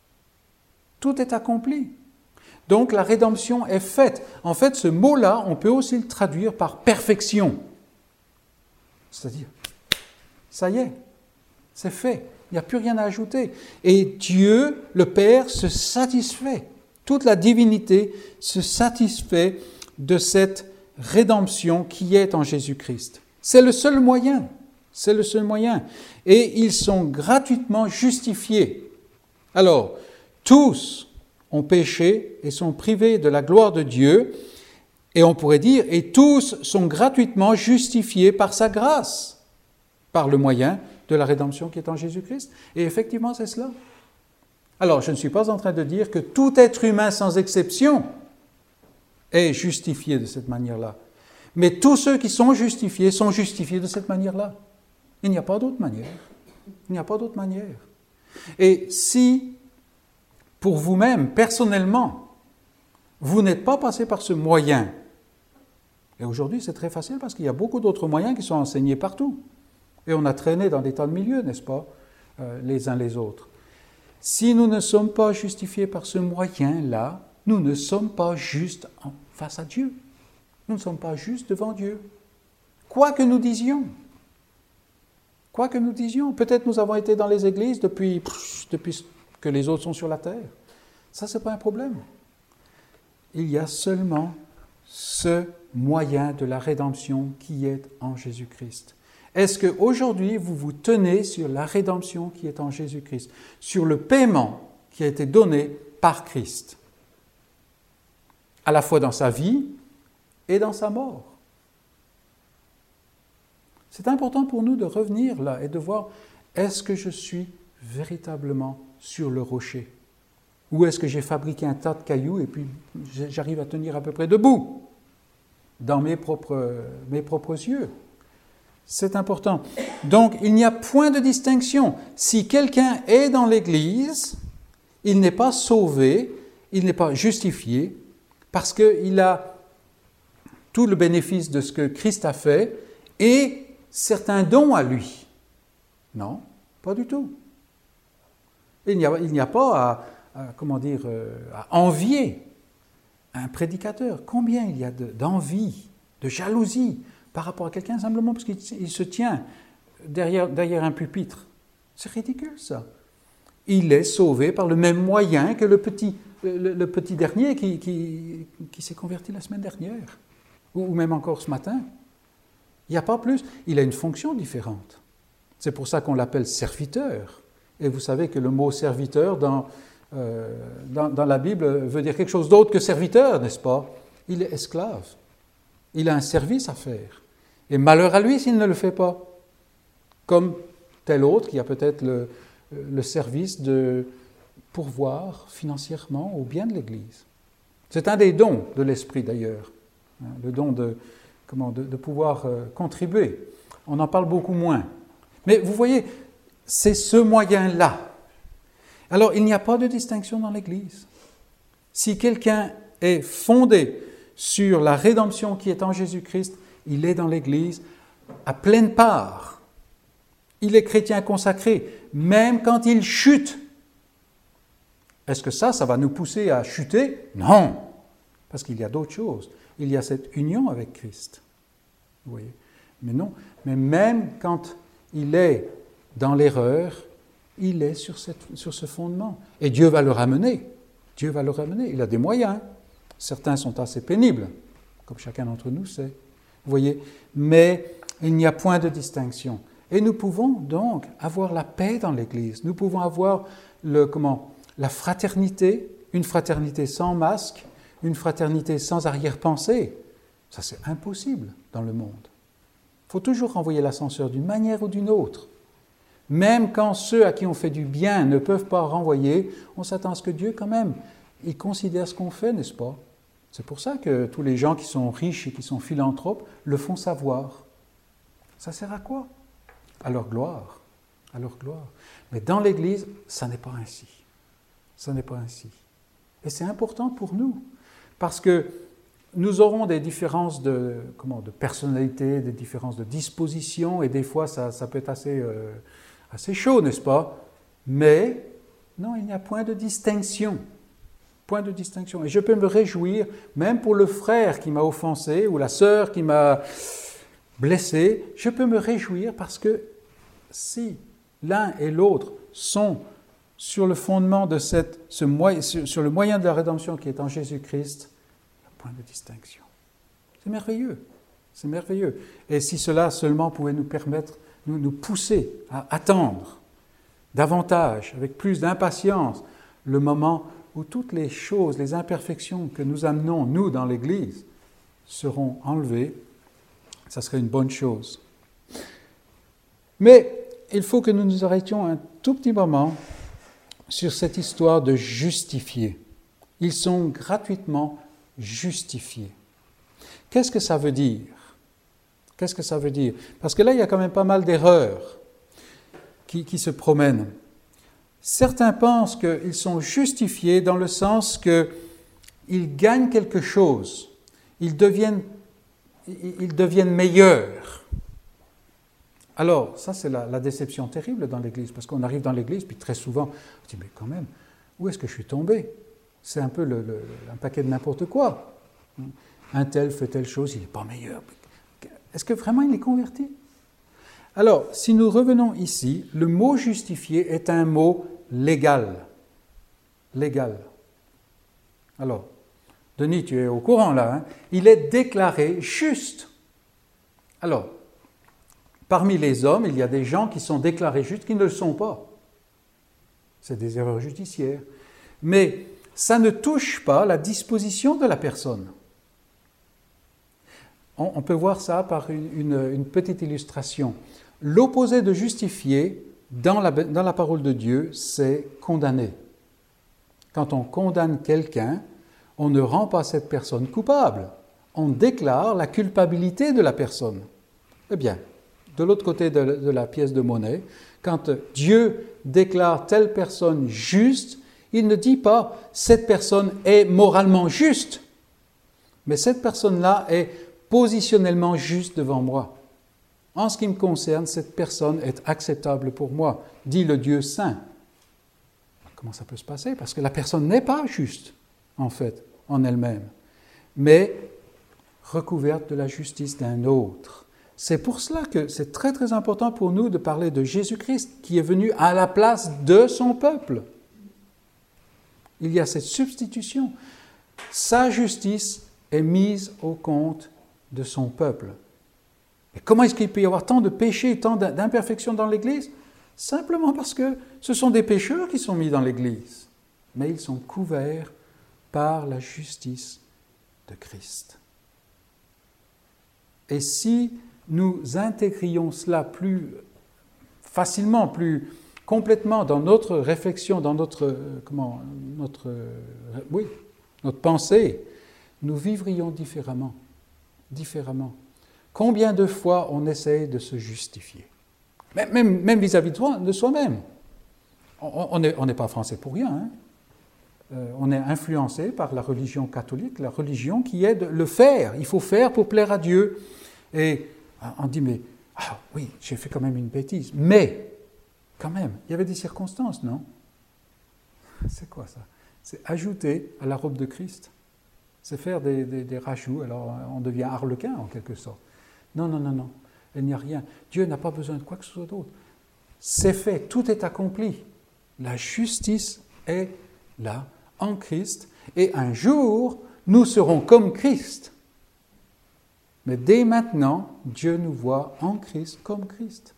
Tout est accompli. Donc la rédemption est faite. En fait, ce mot-là, on peut aussi le traduire par perfection. C'est-à-dire, ça y est, c'est fait. Il n'y a plus rien à ajouter. Et Dieu, le Père, se satisfait. Toute la divinité se satisfait de cette rédemption qui est en Jésus-Christ. C'est le seul moyen. C'est le seul moyen. Et ils sont gratuitement justifiés. Alors, tous ont péché et sont privés de la gloire de Dieu. Et on pourrait dire, et tous sont gratuitement justifiés par sa grâce, par le moyen de la rédemption qui est en Jésus-Christ. Et effectivement, c'est cela. Alors, je ne suis pas en train de dire que tout être humain, sans exception, est justifié de cette manière-là. Mais tous ceux qui sont justifiés sont justifiés de cette manière-là. Il n'y a pas d'autre manière. Il n'y a pas d'autre manière. Et si, pour vous-même, personnellement, vous n'êtes pas passé par ce moyen, et aujourd'hui c'est très facile parce qu'il y a beaucoup d'autres moyens qui sont enseignés partout. Et on a traîné dans des tas de milieux, n'est-ce pas, euh, les uns les autres. Si nous ne sommes pas justifiés par ce moyen-là, nous ne sommes pas justes en face à Dieu. Nous ne sommes pas justes devant Dieu. Quoi que nous disions. Quoi que nous disions. Peut-être nous avons été dans les églises depuis, depuis que les autres sont sur la terre. Ça, ce n'est pas un problème. Il y a seulement ce moyen de la rédemption qui est en Jésus-Christ. Est-ce qu'aujourd'hui, vous vous tenez sur la rédemption qui est en Jésus-Christ, sur le paiement qui a été donné par Christ, à la fois dans sa vie et dans sa mort? C'est important pour nous de revenir là et de voir, est-ce que je suis véritablement sur le rocher? Ou est-ce que j'ai fabriqué un tas de cailloux et puis j'arrive à tenir à peu près debout dans mes propres, mes propres yeux? C'est important. Donc, il n'y a point de distinction. Si quelqu'un est dans l'Église, il n'est pas sauvé, il n'est pas justifié, parce qu'il a tout le bénéfice de ce que Christ a fait et certains dons à lui. Non, pas du tout. Il n'y a, il n'y a pas à, à, comment dire, à envier un prédicateur. Combien il y a de, d'envie, de jalousie par rapport à quelqu'un simplement parce qu'il se tient derrière, derrière un pupitre. C'est ridicule, ça. Il est sauvé par le même moyen que le petit, le, le petit dernier qui, qui, qui s'est converti la semaine dernière, ou, ou même encore ce matin. Il n'y a pas plus. Il a une fonction différente. C'est pour ça qu'on l'appelle serviteur. Et vous savez que le mot serviteur dans, euh, dans, dans la Bible veut dire quelque chose d'autre que serviteur, n'est-ce pas? Il est esclave. Il a un service à faire. Et malheur à lui s'il ne le fait pas. Comme tel autre qui a peut-être le, le service de pourvoir financièrement au bien de l'Église. C'est un des dons de l'Esprit d'ailleurs. Le don de, comment, de, de pouvoir euh, contribuer. On en parle beaucoup moins. Mais vous voyez, c'est ce moyen-là. Alors, il n'y a pas de distinction dans l'Église. Si quelqu'un est fondé sur la rédemption qui est en Jésus-Christ, il est dans l'Église à pleine part. Il est chrétien consacré, même quand il chute. Est-ce que ça, ça va nous pousser à chuter? Non, parce qu'il y a d'autres choses. Il y a cette union avec Christ. Vous voyez? Mais non, mais même quand il est dans l'erreur, il est sur, cette, sur ce fondement. Et Dieu va le ramener. Dieu va le ramener. Il a des moyens. Certains sont assez pénibles, comme chacun d'entre nous sait. Vous voyez? Mais il n'y a point de distinction. Et nous pouvons donc avoir la paix dans l'Église. Nous pouvons avoir le, comment, la fraternité, une fraternité sans masque, une fraternité sans arrière-pensée. Ça, c'est impossible dans le monde. Il faut toujours renvoyer l'ascenseur d'une manière ou d'une autre. Même quand ceux à qui on fait du bien ne peuvent pas renvoyer, on s'attend à ce que Dieu, quand même, il considère ce qu'on fait, n'est-ce pas? C'est pour ça que tous les gens qui sont riches et qui sont philanthropes le font savoir. Ça sert à quoi? À leur gloire. À leur gloire. Mais dans l'Église, ça n'est pas ainsi. Ça n'est pas ainsi. Et c'est important pour nous, parce que nous aurons des différences de, comment, de personnalité, des différences de disposition, et des fois ça, ça peut être assez, euh, assez chaud, n'est-ce pas? Mais non, il n'y a point de distinction. Point de distinction. Et je peux me réjouir, même pour le frère qui m'a offensé, ou la sœur qui m'a blessé, je peux me réjouir parce que si l'un et l'autre sont sur le fondement de cette, ce moyen, sur le moyen de la rédemption qui est en Jésus-Christ, point de distinction. C'est merveilleux, c'est merveilleux. Et si cela seulement pouvait nous permettre, nous, nous pousser à attendre davantage, avec plus d'impatience, le moment où toutes les choses, les imperfections que nous amenons, nous, dans l'Église, seront enlevées, ça serait une bonne chose. Mais il faut que nous nous arrêtions un tout petit moment sur cette histoire de justifier. Ils sont gratuitement justifiés. Qu'est-ce que ça veut dire? Qu'est-ce que ça veut dire? Parce que là, il y a quand même pas mal d'erreurs qui, qui se promènent. Certains pensent qu'ils sont justifiés dans le sens qu'ils gagnent quelque chose. Ils deviennent, ils deviennent meilleurs. Alors, ça, c'est la, la déception terrible dans l'Église, parce qu'on arrive dans l'Église, puis très souvent, on dit, mais quand même, où est-ce que je suis tombé? C'est un peu le, le, un paquet de n'importe quoi. Un tel fait telle chose, il n'est pas meilleur. Est-ce que vraiment il est converti? Alors, si nous revenons ici, le mot justifié est un mot légal. Légal. Alors, Denis, tu es au courant là, hein? Il est déclaré juste. Alors, parmi les hommes, il y a des gens qui sont déclarés justes qui ne le sont pas. C'est des erreurs judiciaires. Mais ça ne touche pas la disposition de la personne. On, on peut voir ça par une, une, une petite illustration. L'opposé de justifier, dans la, dans la parole de Dieu, c'est condamner. Quand on condamne quelqu'un, on ne rend pas cette personne coupable. On déclare la culpabilité de la personne. Eh bien, de l'autre côté de, de la pièce de monnaie, quand Dieu déclare telle personne juste, il ne dit pas « cette personne est moralement juste », mais cette personne-là est positionnellement juste devant moi. En ce qui me concerne, cette personne est acceptable pour moi, dit le Dieu saint. Comment ça peut se passer? Parce que la personne n'est pas juste, en fait, en elle-même, mais recouverte de la justice d'un autre. C'est pour cela que c'est très très important pour nous de parler de Jésus-Christ qui est venu à la place de son peuple. Il y a cette substitution. Sa justice est mise au compte de son peuple. Et comment est-ce qu'il peut y avoir tant de péchés, tant d'imperfections dans l'Église? Simplement parce que ce sont des pécheurs qui sont mis dans l'Église. Mais ils sont couverts par la justice de Christ. Et si nous intégrions cela plus facilement, plus complètement dans notre réflexion, dans notre, comment, notre, oui, notre pensée, nous vivrions différemment, différemment. Combien de fois on essaye de se justifier? Même, même vis-à-vis de, soi, de soi-même. On n'est on n'est pas français pour rien. Hein. Euh, on est influencé par la religion catholique, la religion qui est de le faire. Il faut faire pour plaire à Dieu. Et on dit, mais ah, oui, j'ai fait quand même une bêtise. Mais, quand même, il y avait des circonstances, non? C'est quoi ça? C'est ajouter à la robe de Christ. C'est faire des, des, des rajouts, alors on devient harlequin en quelque sorte. Non, non, non, non, il n'y a rien. Dieu n'a pas besoin de quoi que ce soit d'autre. C'est fait, tout est accompli. La justice est là, en Christ, et un jour, nous serons comme Christ. Mais dès maintenant, Dieu nous voit en Christ comme Christ,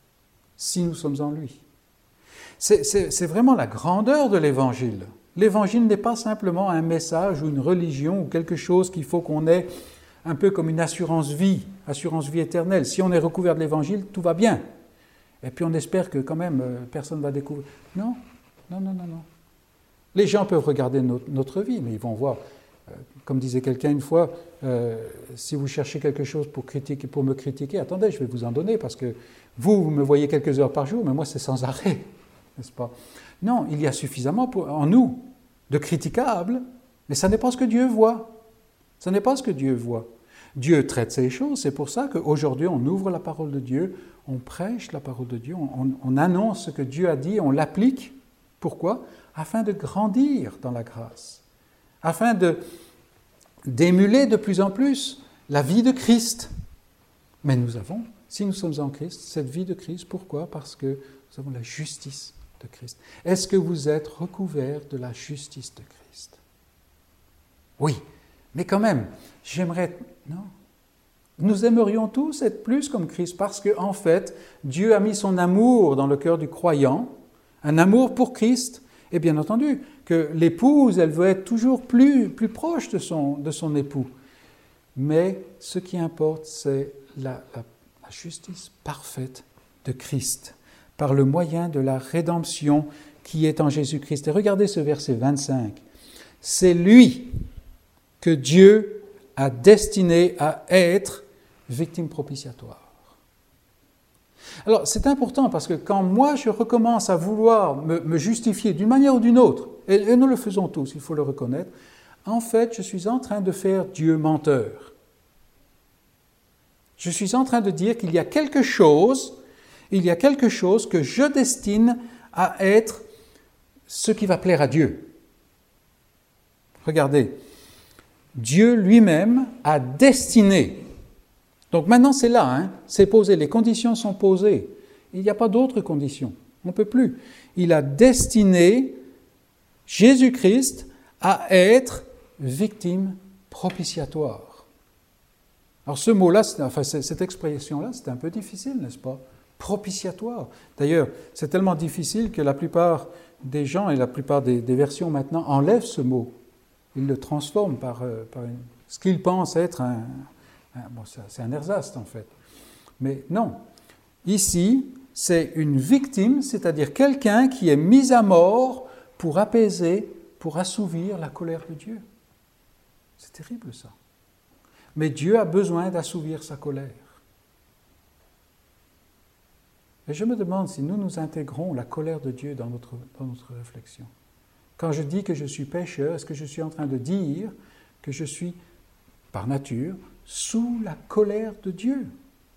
si nous sommes en lui. C'est, c'est, c'est vraiment la grandeur de l'Évangile. L'Évangile n'est pas simplement un message ou une religion ou quelque chose qu'il faut qu'on ait un peu comme une assurance-vie, assurance-vie éternelle. Si on est recouvert de l'Évangile, tout va bien. Et puis on espère que quand même personne ne va découvrir. Non, non, non, non, non. Les gens peuvent regarder notre, notre vie, mais ils vont voir, euh, comme disait quelqu'un une fois, euh, si vous cherchez quelque chose pour, critiquer, pour me critiquer, attendez, je vais vous en donner, parce que vous, vous me voyez quelques heures par jour, mais moi c'est sans arrêt, n'est-ce pas? Non, il y a suffisamment pour, en nous de critiquables, mais ça n'est pas ce que Dieu voit. Ce n'est pas ce que Dieu voit. Dieu traite ces choses, c'est pour ça qu'aujourd'hui on ouvre la parole de Dieu, on prêche la parole de Dieu, on, on annonce ce que Dieu a dit, on l'applique. Pourquoi? Afin de grandir dans la grâce, afin de, d'émuler de plus en plus la vie de Christ. Mais nous avons, si nous sommes en Christ, cette vie de Christ. Pourquoi? Parce que nous avons la justice de Christ. Est-ce que vous êtes recouverts de la justice de Christ? Oui, mais quand même, j'aimerais... Non. Nous aimerions tous être plus comme Christ parce qu'en en fait, Dieu a mis son amour dans le cœur du croyant, un amour pour Christ, et bien entendu que l'épouse, elle veut être toujours plus, plus proche de son, de son époux. Mais ce qui importe, c'est la, la, la justice parfaite de Christ, par le moyen de la rédemption qui est en Jésus-Christ. Et regardez ce verset vingt-cinq. C'est lui que Dieu a destiné à être victime propitiatoire. Alors, c'est important parce que quand moi, je recommence à vouloir me, me justifier d'une manière ou d'une autre, et, et nous le faisons tous, il faut le reconnaître, en fait, je suis en train de faire Dieu menteur. Je suis en train de dire qu'il y a quelque chose, il y a quelque chose que je destine à être ce qui va plaire à Dieu. Regardez, Dieu lui-même a destiné. Donc maintenant c'est là, hein, c'est posé, les conditions sont posées. Il n'y a pas d'autres conditions, on ne peut plus. Il a destiné Jésus-Christ à être victime propitiatoire. Alors ce mot-là, enfin cette expression-là, c'est un peu difficile, n'est-ce pas? Propitiatoire. D'ailleurs, c'est tellement difficile que la plupart des gens et la plupart des, des versions maintenant enlèvent ce mot. Ils le transforment par, euh, par une, ce qu'ils pensent être un... Bon, c'est un ersatz en fait. Mais non. Ici, c'est une victime, c'est-à-dire quelqu'un qui est mis à mort pour apaiser, pour assouvir la colère de Dieu. C'est terrible ça. Mais Dieu a besoin d'assouvir sa colère. Et je me demande si nous nous intégrons la colère de Dieu dans notre, dans notre réflexion. Quand je dis que je suis pécheur, est-ce que je suis en train de dire que je suis, par nature, sous la colère de Dieu?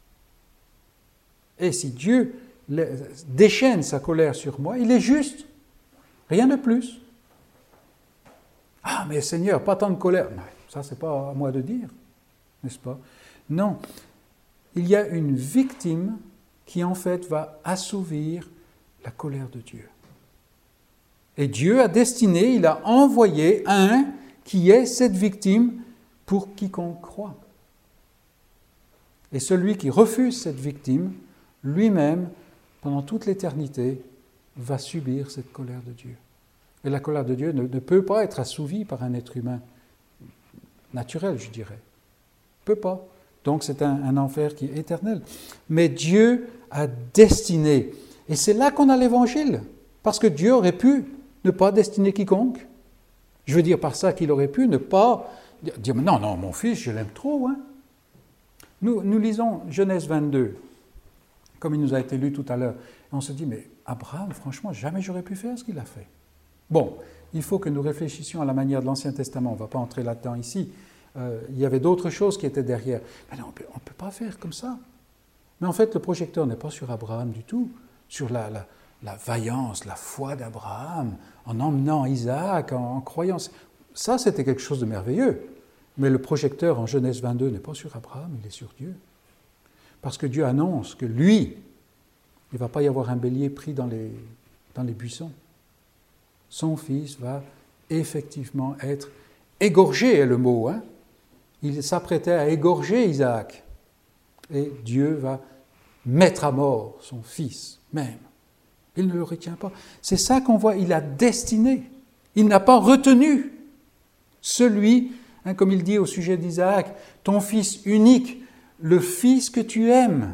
Et si Dieu déchaîne sa colère sur moi, il est juste, rien de plus. Ah, mais Seigneur, pas tant de colère. Non, ça, c'est pas à moi de dire, n'est-ce pas? Non, il y a une victime qui en fait va assouvir la colère de Dieu. Et Dieu a destiné, il a envoyé un qui est cette victime pour quiconque croit. Et celui qui refuse cette victime, lui-même, pendant toute l'éternité, va subir cette colère de Dieu. Et la colère de Dieu ne, ne peut pas être assouvie par un être humain naturel, je dirais. Ne peut pas. Donc c'est un, un enfer qui est éternel. Mais Dieu a destiné. Et c'est là qu'on a l'Évangile. Parce que Dieu aurait pu ne pas destiner quiconque. Je veux dire par ça qu'il aurait pu ne pas dire « Non, non, mon fils, je l'aime trop. Hein. » Nous, nous lisons Genèse vingt-deux. comme il nous a été lu tout à l'heure. Et on se dit, mais Abraham, franchement, jamais j'aurais pu faire ce qu'il a fait. Bon, il faut que nous réfléchissions à la manière de l'Ancien Testament. On ne va pas entrer là-dedans ici. Euh, il y avait d'autres choses qui étaient derrière. Mais non, on peut, ne peut pas faire comme ça. Mais en fait, le projecteur n'est pas sur Abraham du tout, sur la, la, la vaillance, la foi d'Abraham, en emmenant Isaac, en, en croyant. Ça, c'était quelque chose de merveilleux. Mais le projecteur en Genèse vingt-deux n'est pas sur Abraham, il est sur Dieu. Parce que Dieu annonce que lui, il ne va pas y avoir un bélier pris dans les, dans les buissons. Son fils va effectivement être égorgé, est le mot. Hein? Il s'apprêtait à égorger Isaac. Et Dieu va mettre à mort son fils même. Il ne le retient pas. C'est ça qu'on voit, il a destiné. Il n'a pas retenu celui, hein, comme il dit au sujet d'Isaac, ton fils unique, le fils que tu aimes.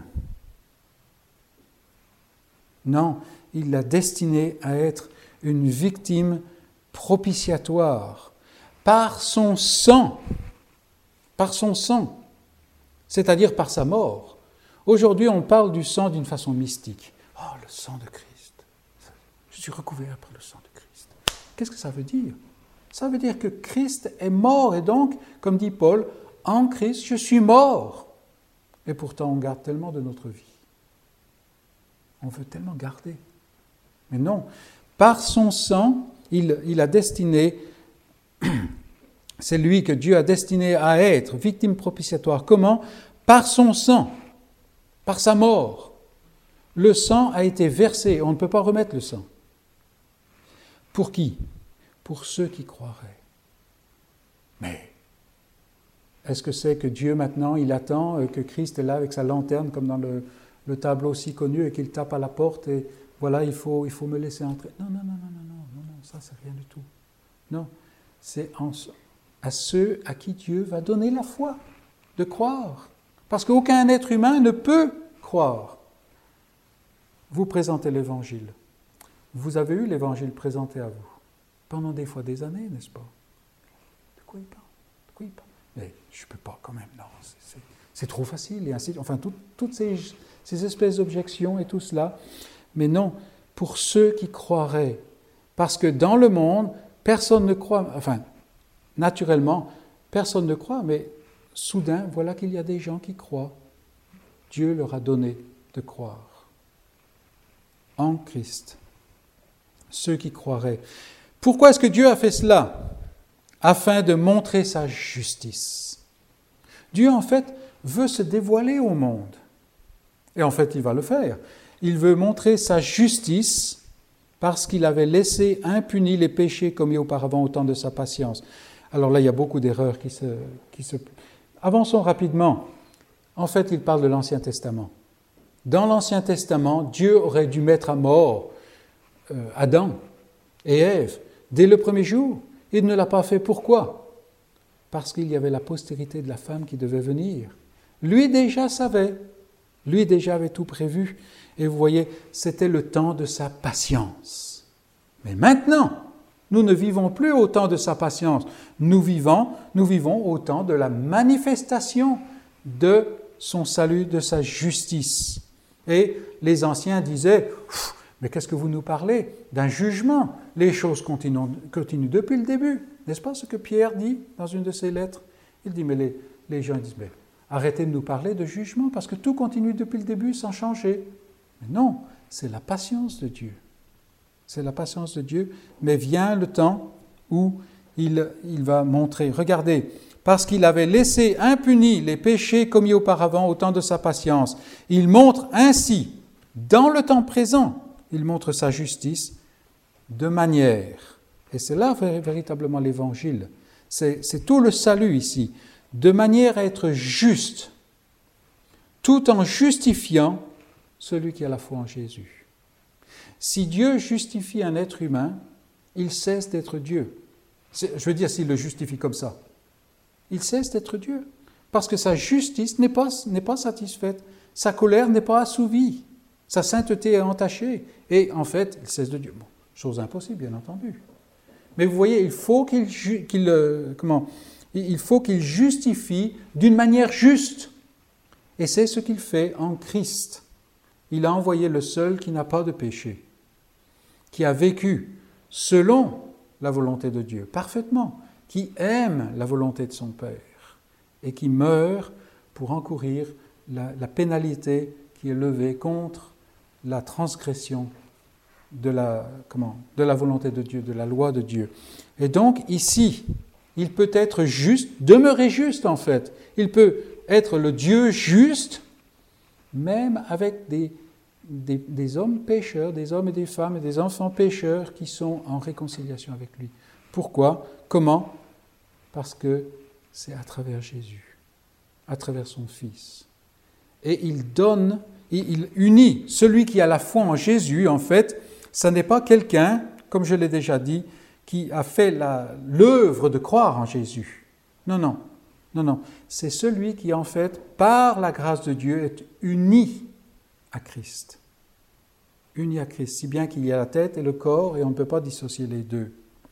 Non, il l'a destiné à être une victime propitiatoire par son sang, par son sang, c'est-à-dire par sa mort. Aujourd'hui, on parle du sang d'une façon mystique. Oh, le sang de Christ. Je suis recouvert par le sang de Christ. Qu'est-ce que ça veut dire? Ça veut dire que Christ est mort et donc, comme dit Paul, en Christ, je suis mort. Et pourtant, on garde tellement de notre vie. On veut tellement garder. Mais non, par son sang, il, il a destiné, c'est lui que Dieu a destiné à être victime propitiatoire. Comment? Par son sang, par sa mort. Le sang a été versé, on ne peut pas remettre le sang. Pour qui? Pour ceux qui croiraient. Mais est-ce que c'est que Dieu maintenant, il attend que Christ est là avec sa lanterne comme dans le, le tableau si connu et qu'il tape à la porte et voilà, il faut, il faut me laisser entrer. Non, non, non, non, non, non, non, non, ça c'est rien du tout. Non, c'est en, à ceux à qui Dieu va donner la foi de croire. Parce qu'aucun être humain ne peut croire. Vous présentez l'Évangile. Vous avez eu l'Évangile présenté à vous pendant des fois des années, n'est-ce pas? De quoi il parle? De quoi il parle? Mais je ne peux pas quand même, non, c'est, c'est, c'est trop facile, et ainsi, enfin, tout, toutes ces, ces espèces d'objections et tout cela. Mais non, pour ceux qui croiraient, parce que dans le monde, personne ne croit, enfin, naturellement, personne ne croit, mais soudain, voilà qu'il y a des gens qui croient. Dieu leur a donné de croire en Christ. Ceux qui croiraient. Pourquoi est-ce que Dieu a fait cela? Afin de montrer sa justice. Dieu, en fait, veut se dévoiler au monde. Et en fait, il va le faire. Il veut montrer sa justice parce qu'il avait laissé impunis les péchés commis auparavant au temps de sa patience. Alors là, il y a beaucoup d'erreurs qui se... Qui se... Avançons rapidement. En fait, il parle de l'Ancien Testament. Dans l'Ancien Testament, Dieu aurait dû mettre à mort euh, Adam et Ève dès le premier jour. Il ne l'a pas fait. Pourquoi? Parce qu'il y avait la postérité de la femme qui devait venir. Lui déjà savait. Lui déjà avait tout prévu. Et vous voyez, c'était le temps de sa patience. Mais maintenant, nous ne vivons plus au temps de sa patience. Nous vivons, nous vivons au temps de la manifestation de son salut, de sa justice. Et les anciens disaient, mais qu'est-ce que vous nous parlez? D'un jugement. Les choses continuent, continuent depuis le début. N'est-ce pas ce que Pierre dit dans une de ses lettres? Il dit, mais les, les gens disent, mais arrêtez de nous parler de jugement parce que tout continue depuis le début sans changer. Mais non, c'est la patience de Dieu. C'est la patience de Dieu, mais vient le temps où il, il va montrer. Regardez, parce qu'il avait laissé impunis les péchés commis auparavant au temps de sa patience, il montre ainsi, dans le temps présent, il montre sa justice de manière, et c'est là véritablement l'Évangile, c'est, c'est tout le salut ici, de manière à être juste, tout en justifiant celui qui a la foi en Jésus. Si Dieu justifie un être humain, il cesse d'être Dieu. C'est, je veux dire, s'il le justifie comme ça, il cesse d'être Dieu, parce que sa justice n'est pas, n'est pas satisfaite, sa colère n'est pas assouvie, sa sainteté est entachée, et en fait, il cesse de Dieu. Bon, chose impossible, bien entendu. Mais vous voyez, il faut qu'il, qu'il, euh, comment, il faut qu'il justifie d'une manière juste, et c'est ce qu'il fait en Christ. il a envoyé le seul qui n'a pas de péché, qui a vécu selon la volonté de Dieu, parfaitement, qui aime la volonté de son Père et qui meurt pour encourir la, la pénalité qui est levée contre la transgression de la, comment, de la volonté de Dieu, de la loi de Dieu. Et donc ici, il peut être juste, demeurer juste en fait. Il peut être le Dieu juste, même avec des, des, des hommes pécheurs, des hommes et des femmes et des enfants pécheurs qui sont en réconciliation avec lui. Pourquoi ? Comment ? Parce que c'est à travers Jésus, à travers son Fils. Et il donne, il unit celui qui a la foi en Jésus, en fait, ce n'est pas quelqu'un, comme je l'ai déjà dit, qui a fait la, l'œuvre de croire en Jésus. Non, non, non, non. C'est celui qui, en fait, par la grâce de Dieu, est uni à Christ. Uni à Christ, si bien qu'il y a la tête et le corps, et on ne peut pas dissocier les deux.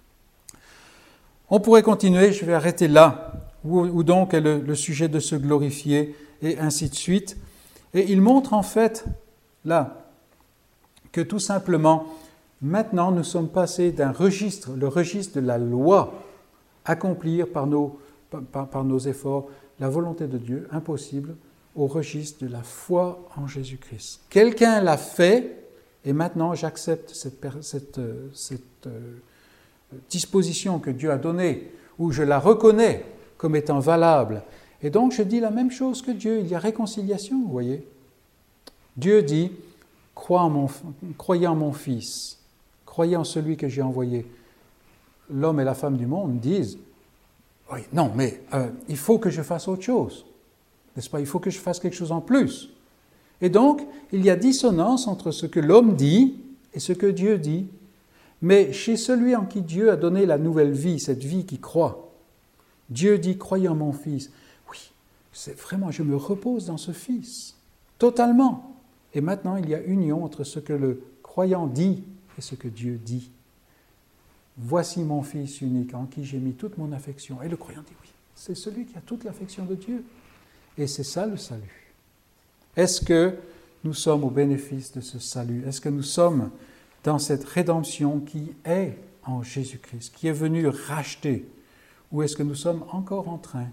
On pourrait continuer, je vais arrêter là, où, où donc est le, le sujet de se glorifier, et ainsi de suite. Et il montre, en fait, là, que tout simplement, maintenant, nous sommes passés d'un registre, le registre de la loi, accomplir par nos, par, par nos efforts la volonté de Dieu, impossible, au registre de la foi en Jésus-Christ. Quelqu'un l'a fait, et maintenant j'accepte cette, cette, cette euh, disposition que Dieu a donnée, ou je la reconnais comme étant valable. Et donc je dis la même chose que Dieu, il y a réconciliation, vous voyez. Dieu dit, Crois en mon, croyez en mon Fils, croyez en celui que j'ai envoyé. L'homme et la femme du monde disent, oui, non, mais euh, il faut que je fasse autre chose, n'est-ce pas ? Il faut que je fasse quelque chose en plus. Et donc, il y a dissonance entre ce que l'homme dit et ce que Dieu dit. Mais chez celui en qui Dieu a donné la nouvelle vie, cette vie qui croit, Dieu dit, croyez en mon Fils. Oui, c'est vraiment, je me repose dans ce Fils, totalement. Et maintenant, il y a union entre ce que le croyant dit et ce que Dieu dit. Voici mon Fils unique en qui j'ai mis toute mon affection. Et le croyant dit oui, c'est celui qui a toute l'affection de Dieu. Et c'est ça le salut. Est-ce que nous sommes au bénéfice de ce salut ? Est-ce que nous sommes dans cette rédemption qui est en Jésus-Christ, qui est venu racheter ? Ou est-ce que nous sommes encore en train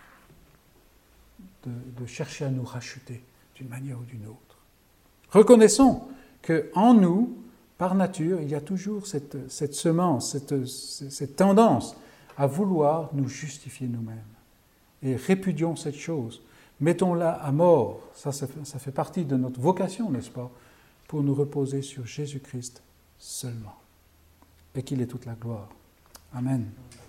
de, de chercher à nous racheter d'une manière ou d'une autre ? Reconnaissons qu'en nous, par nature, il y a toujours cette, cette semence, cette, cette tendance à vouloir nous justifier nous-mêmes. Et répudions cette chose. Mettons-la à mort. Ça, ça fait, ça fait partie de notre vocation, n'est-ce pas ? Pour nous reposer sur Jésus-Christ seulement. Et qu'il ait toute la gloire. Amen.